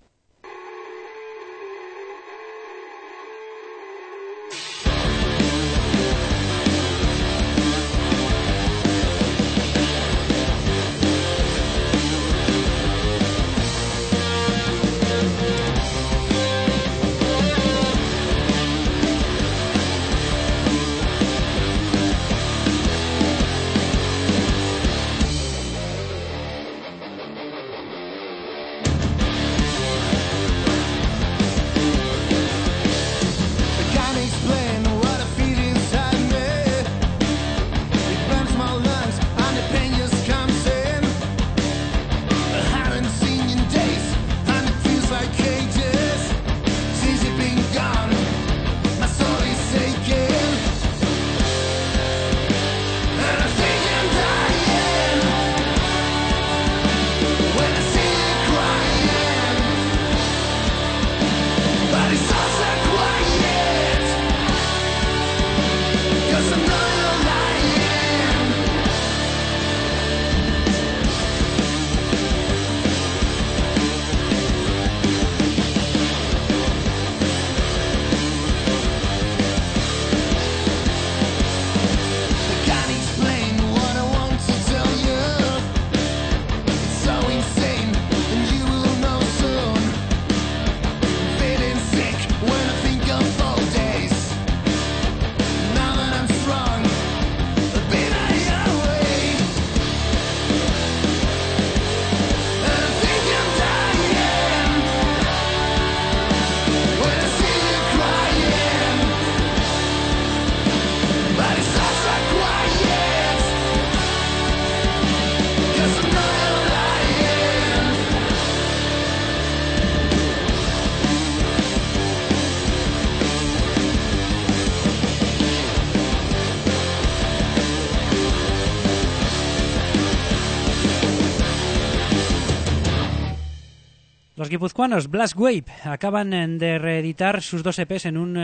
Los guipuzcoanos Blast Wave acaban de reeditar sus 2 EPs en un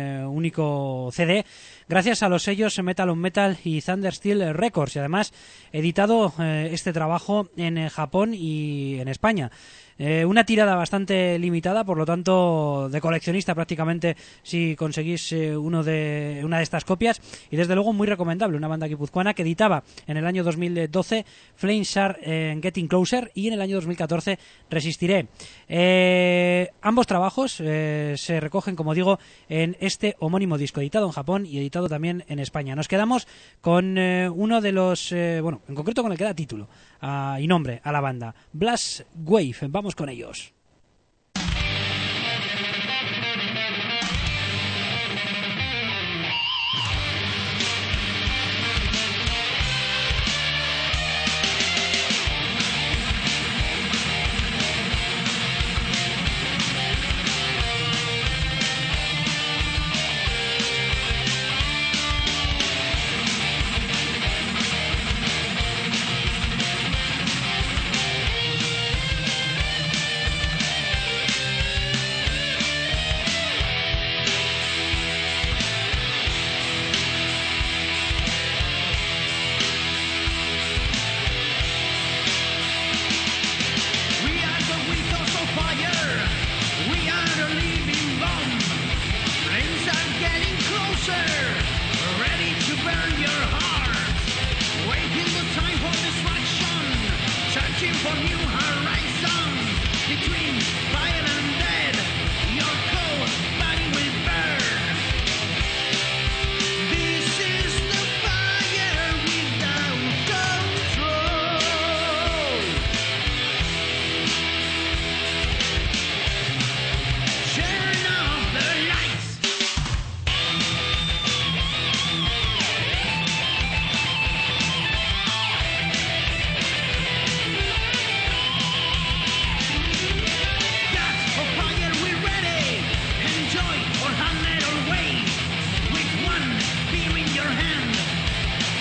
único CD gracias a los sellos Metal on Metal y Thundersteel Records, y además editado este trabajo en Japón y en España. Una tirada bastante limitada, por lo tanto de coleccionista prácticamente si conseguís una de estas copias, y desde luego muy recomendable. Una banda guipuzcoana que editaba en el año 2012 Flames Are Getting Closer y en el año 2014 Resistiré. Ambos trabajos se recogen, como digo, en este homónimo disco, editado en Japón y editado también en España. Nos quedamos con uno de los, en concreto con el que da título y nombre a la banda, Blast Wave. Vamos con ellos. This is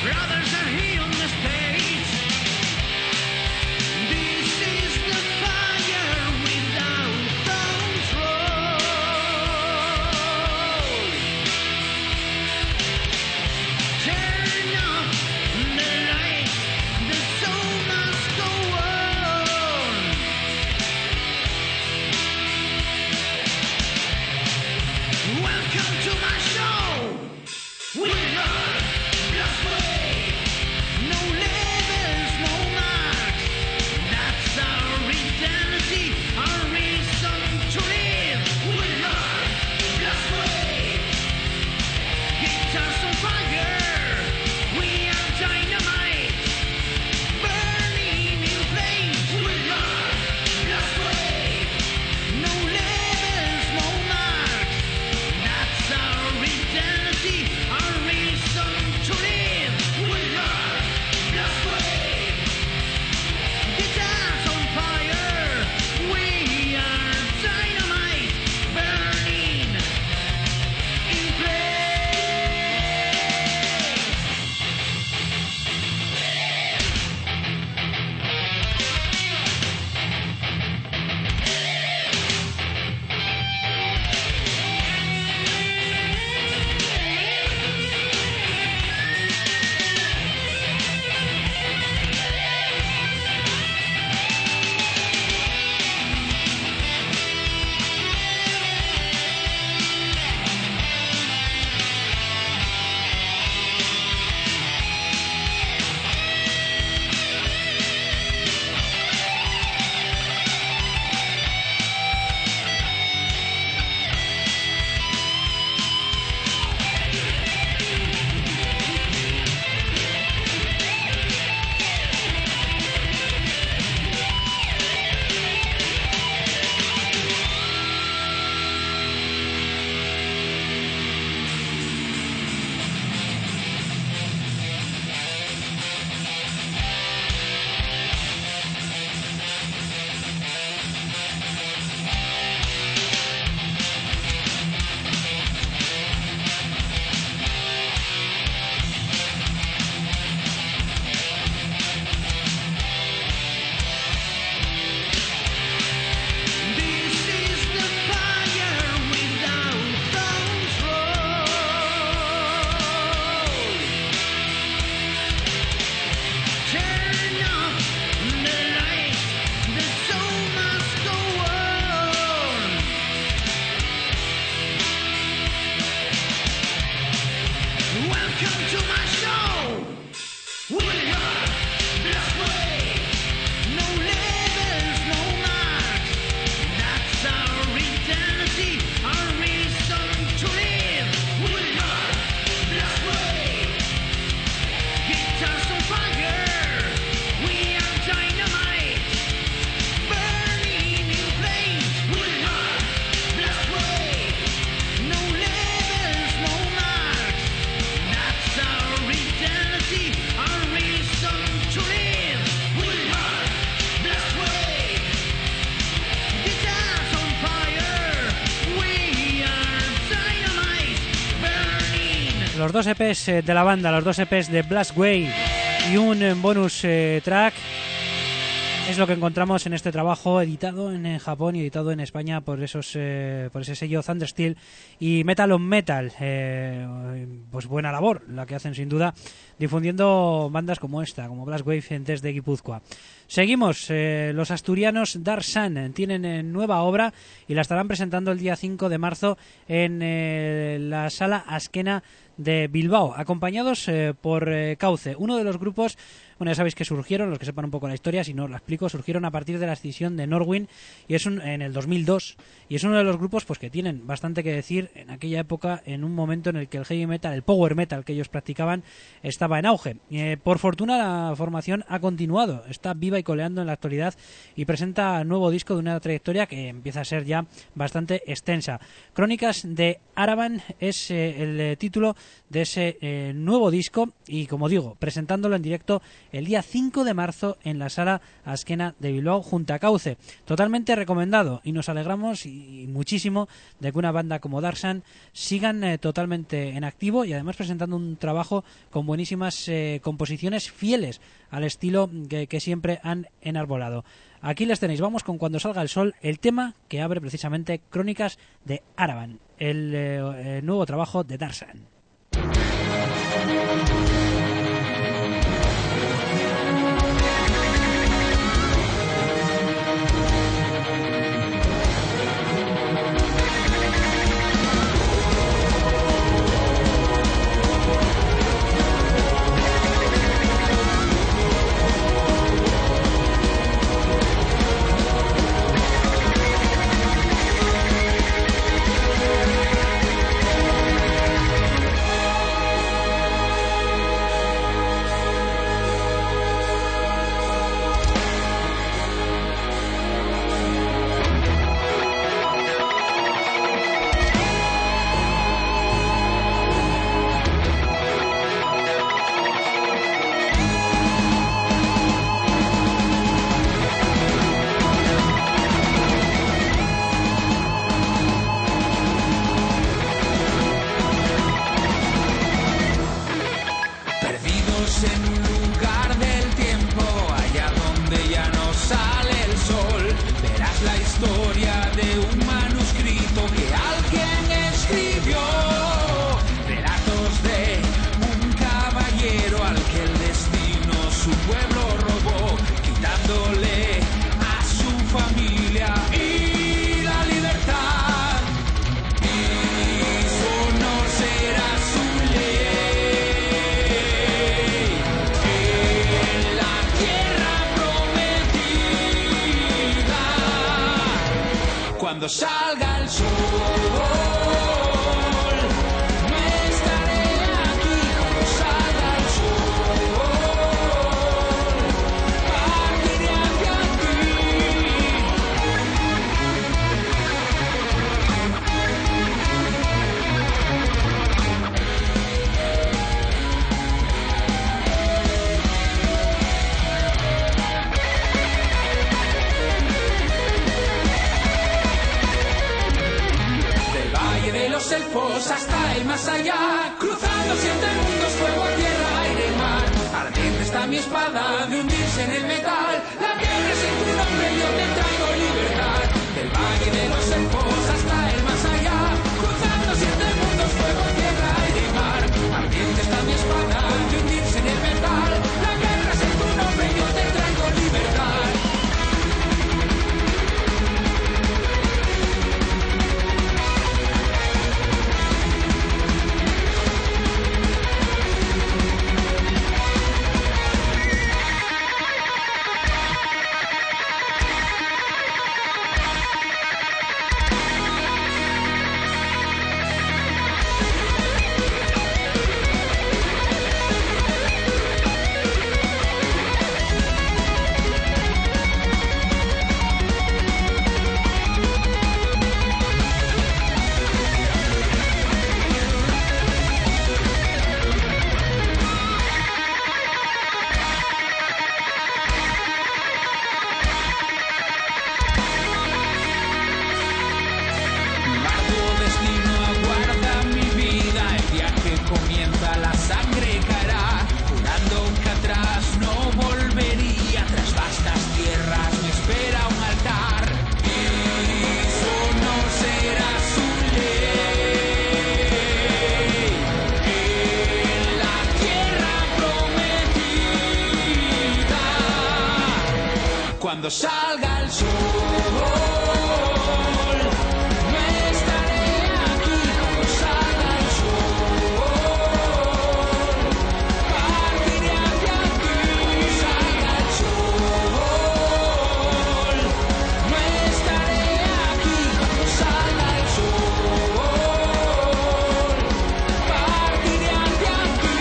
Los dos EPs de la banda, los dos EPs de Blast Way y un bonus track es lo que encontramos en este trabajo editado en Japón y editado en España por ese sello Thundersteel y Metal on Metal. Pues buena labor la que hacen sin duda, difundiendo bandas como esta, como Blast Wave desde Guipúzcoa. Seguimos, los asturianos Dark Sun tienen nueva obra y la estarán presentando el día 5 de marzo en la Sala Azkena de Bilbao, acompañados por Cauce, uno de los grupos, bueno, ya sabéis que surgieron, los que sepan un poco la historia, si no os la explico, surgieron a partir de la escisión de Norwin y en el 2002, y es uno de los grupos pues que tienen bastante que decir en aquella época, en un momento en el que el heavy metal, el power metal que ellos practicaban estaba en auge. Por fortuna la formación ha continuado, está viva y coleando en la actualidad y presenta nuevo disco de una trayectoria que empieza a ser ya bastante extensa. Crónicas de Araban es el título de ese nuevo disco y, como digo, presentándolo en directo el día 5 de marzo en la Sala Azkena de Bilbao junto a Cauce. Totalmente recomendado, y nos alegramos y muchísimo de que una banda como Darksun sigan totalmente en activo y además presentando un trabajo con buenísimas composiciones fieles al estilo que siempre han enarbolado. Aquí les tenéis, vamos con Cuando salga el sol, el tema que abre precisamente Crónicas de Araban, el nuevo trabajo de Darksun. Cuando salga el sol, me estaré aquí. Cuando salga el sol, partiré hacia los elfos hasta el más allá, cruzando 7 mundos, fuego, tierra, aire y mar. Ardiente está mi espada de hundirse en el metal. La guerra es en tu nombre, yo te traigo libertad. Del valle de los elfos hasta el más allá, cruzando 7 mundos, fuego, tierra, aire y mar. Ardiente está mi espada de hundirse en el metal. La guerra es en tu nombre, yo te traigo libertad. Cuando salga el sol, me estaré aquí. Cuando salga el sol, partiré hacia ti. Salga el sol, me estaré aquí. Cuando salga el sol, partiré hacia ti.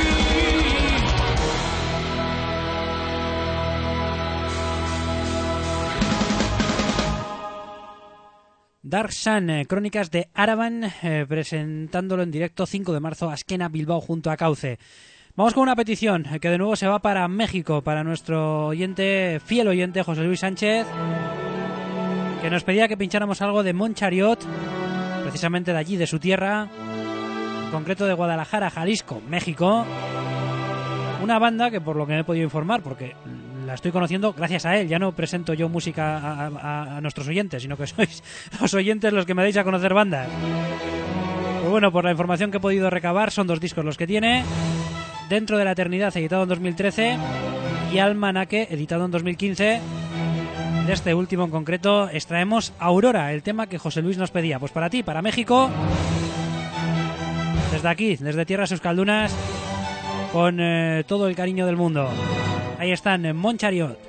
Darksun, Crónicas de Araban, presentándolo en directo 5 de marzo, Azkena Bilbao junto a Cauce. Vamos con una petición que de nuevo se va para México, para nuestro oyente, fiel oyente, José Luis Sánchez, que nos pedía que pincháramos algo de Mon Chariot, precisamente de allí, de su tierra, en concreto de Guadalajara, Jalisco, México. Una banda que, por lo que me he podido informar, porque la estoy conociendo gracias a él, ya no presento yo música a nuestros oyentes, sino que sois los oyentes los que me deis a conocer bandas. Pues bueno, por la información que he podido recabar, son 2 discos los que tiene: Dentro de la Eternidad, editado en 2013, y Almanaque, editado en 2015. De este último en concreto extraemos Aurora, el tema que José Luis nos pedía. Pues para ti, para México, desde aquí, desde Tierras Euskaldunas, con todo el cariño del mundo. Ahí están, Mon Chariot.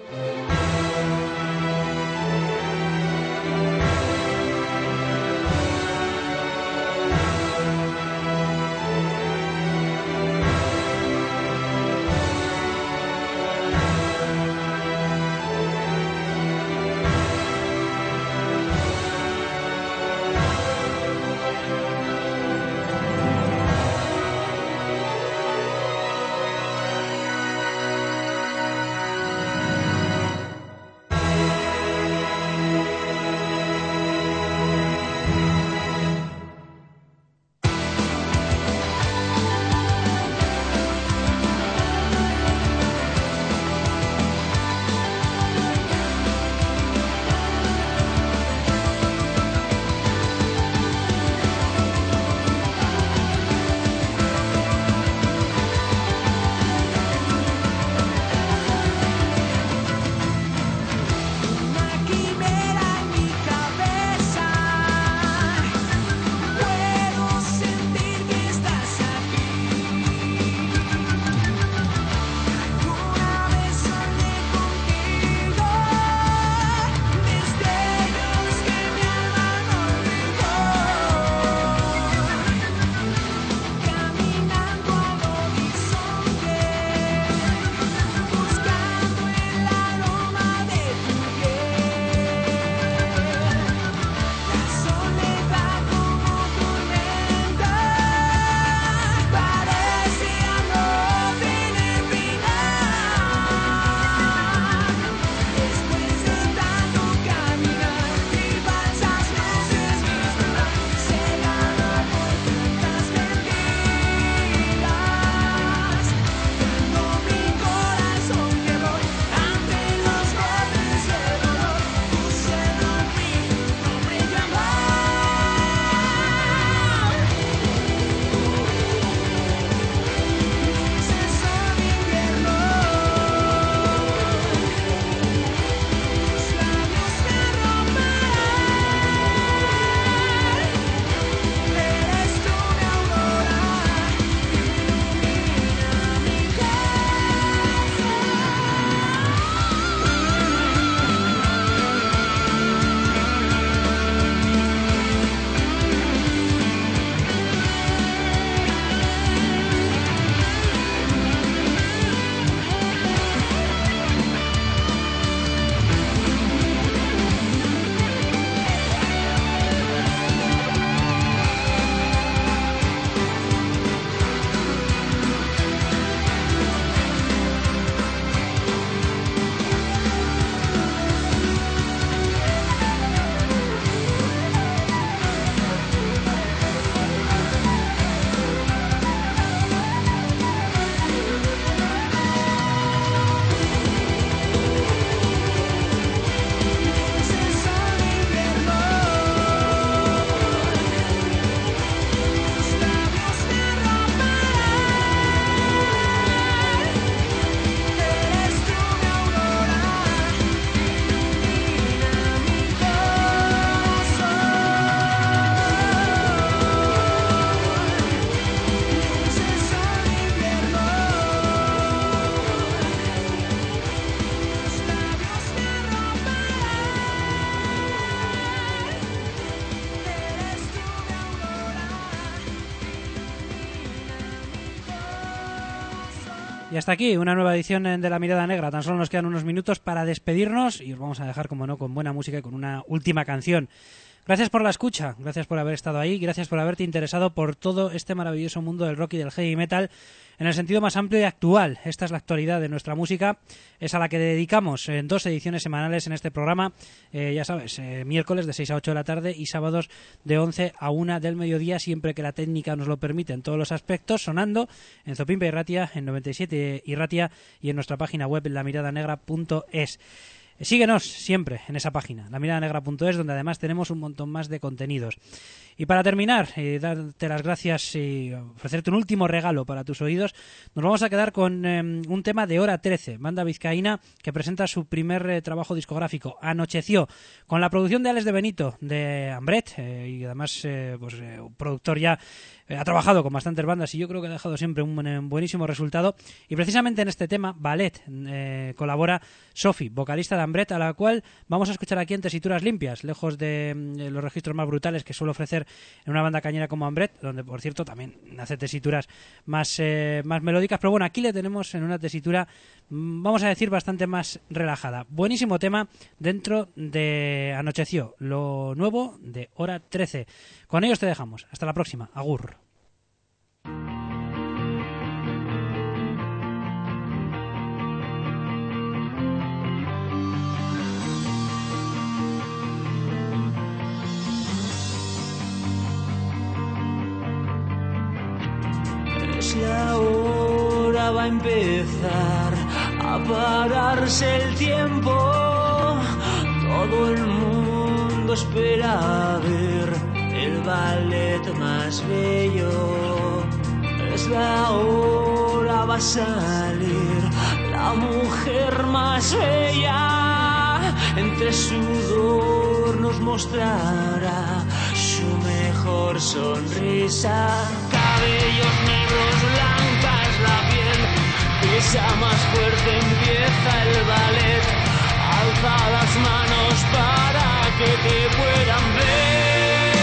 Y hasta aquí una nueva edición de La Mirada Negra. Tan solo nos quedan unos minutos para despedirnos y os vamos a dejar, como no, con buena música y con una última canción. Gracias por la escucha, gracias por haber estado ahí, gracias por haberte interesado por todo este maravilloso mundo del rock y del heavy metal en el sentido más amplio y actual. Esta es la actualidad de nuestra música, es a la que dedicamos en 2 ediciones semanales en este programa, ya sabes, miércoles de 6 a 8 de la tarde y sábados de 11 a 1 del mediodía, siempre que la técnica nos lo permite en todos los aspectos, sonando en Zopimpe y Ratia, en 97 y Ratia y en nuestra página web lamiradanegra.es. Síguenos siempre en esa página, lamiradanegra.es, donde además tenemos un montón más de contenidos. Y para terminar, darte las gracias y ofrecerte un último regalo para tus oídos, nos vamos a quedar con un tema de Hora 13, banda vizcaína que presenta su primer trabajo discográfico, Anocheció, con la producción de Alex de Benito, de Ambret, y además un productor ya ha trabajado con bastantes bandas y yo creo que ha dejado siempre un buenísimo resultado. Y precisamente en este tema, Ballet, colabora Sofi, vocalista de Ambret, a la cual vamos a escuchar aquí en tesituras limpias, lejos de los registros más brutales que suele ofrecer en una banda cañera como Ambret, donde por cierto también hace tesituras más melódicas, pero bueno, aquí le tenemos en una tesitura, vamos a decir, bastante más relajada. Buenísimo tema dentro de Anocheció, lo nuevo de Hora 13. Con ellos te dejamos. Hasta la próxima. Agur. Es la hora, va a empezar a pararse el tiempo. Todo el mundo espera ver el ballet más bello. Es la hora, va a salir la mujer más bella. Entre sudor nos mostrará su mejor sonrisa. Cabellos negros, blanca es la piel, pisa más fuerte, empieza el ballet. Alza las manos para que te puedan ver.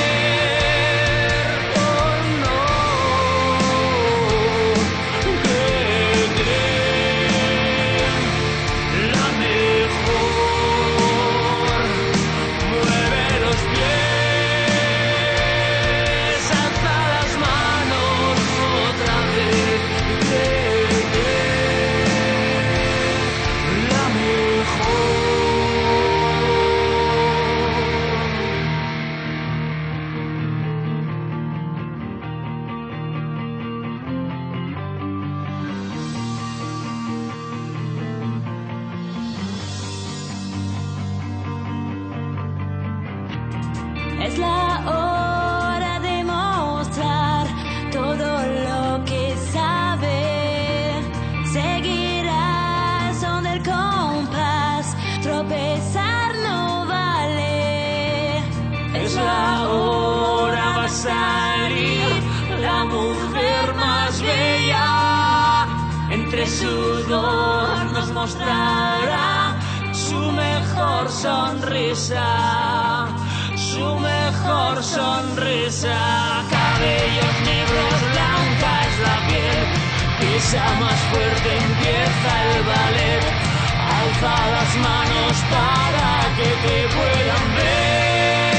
Es la hora de mostrar todo lo que sabe. Seguir al son del compás, tropezar no vale. Es la hora, va a salir la mujer más bella. Entre sudor nos mostrará su mejor sonrisa. Su mejor sonrisa. Cabellos negros, blanca es la piel, pisa más fuerte, empieza el ballet. Alza las manos para que te puedan ver.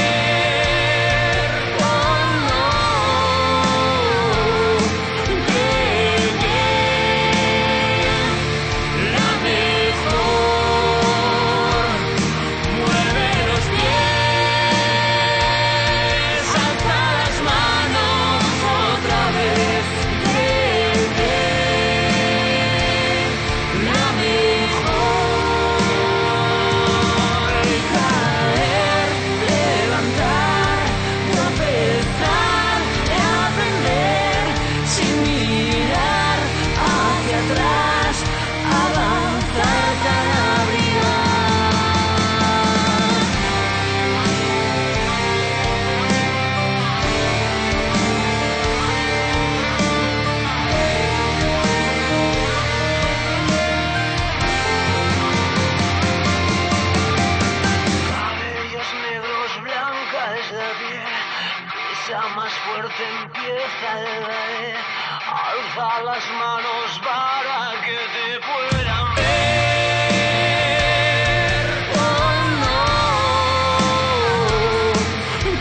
Más fuerte empieza el ballet. Alza las manos para que te puedan ver. Oh no,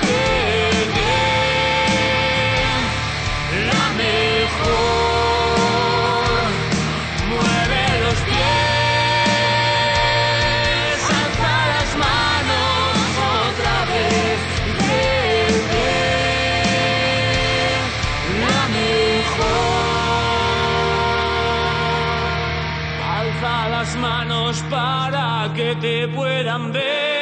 las manos para que te puedan ver.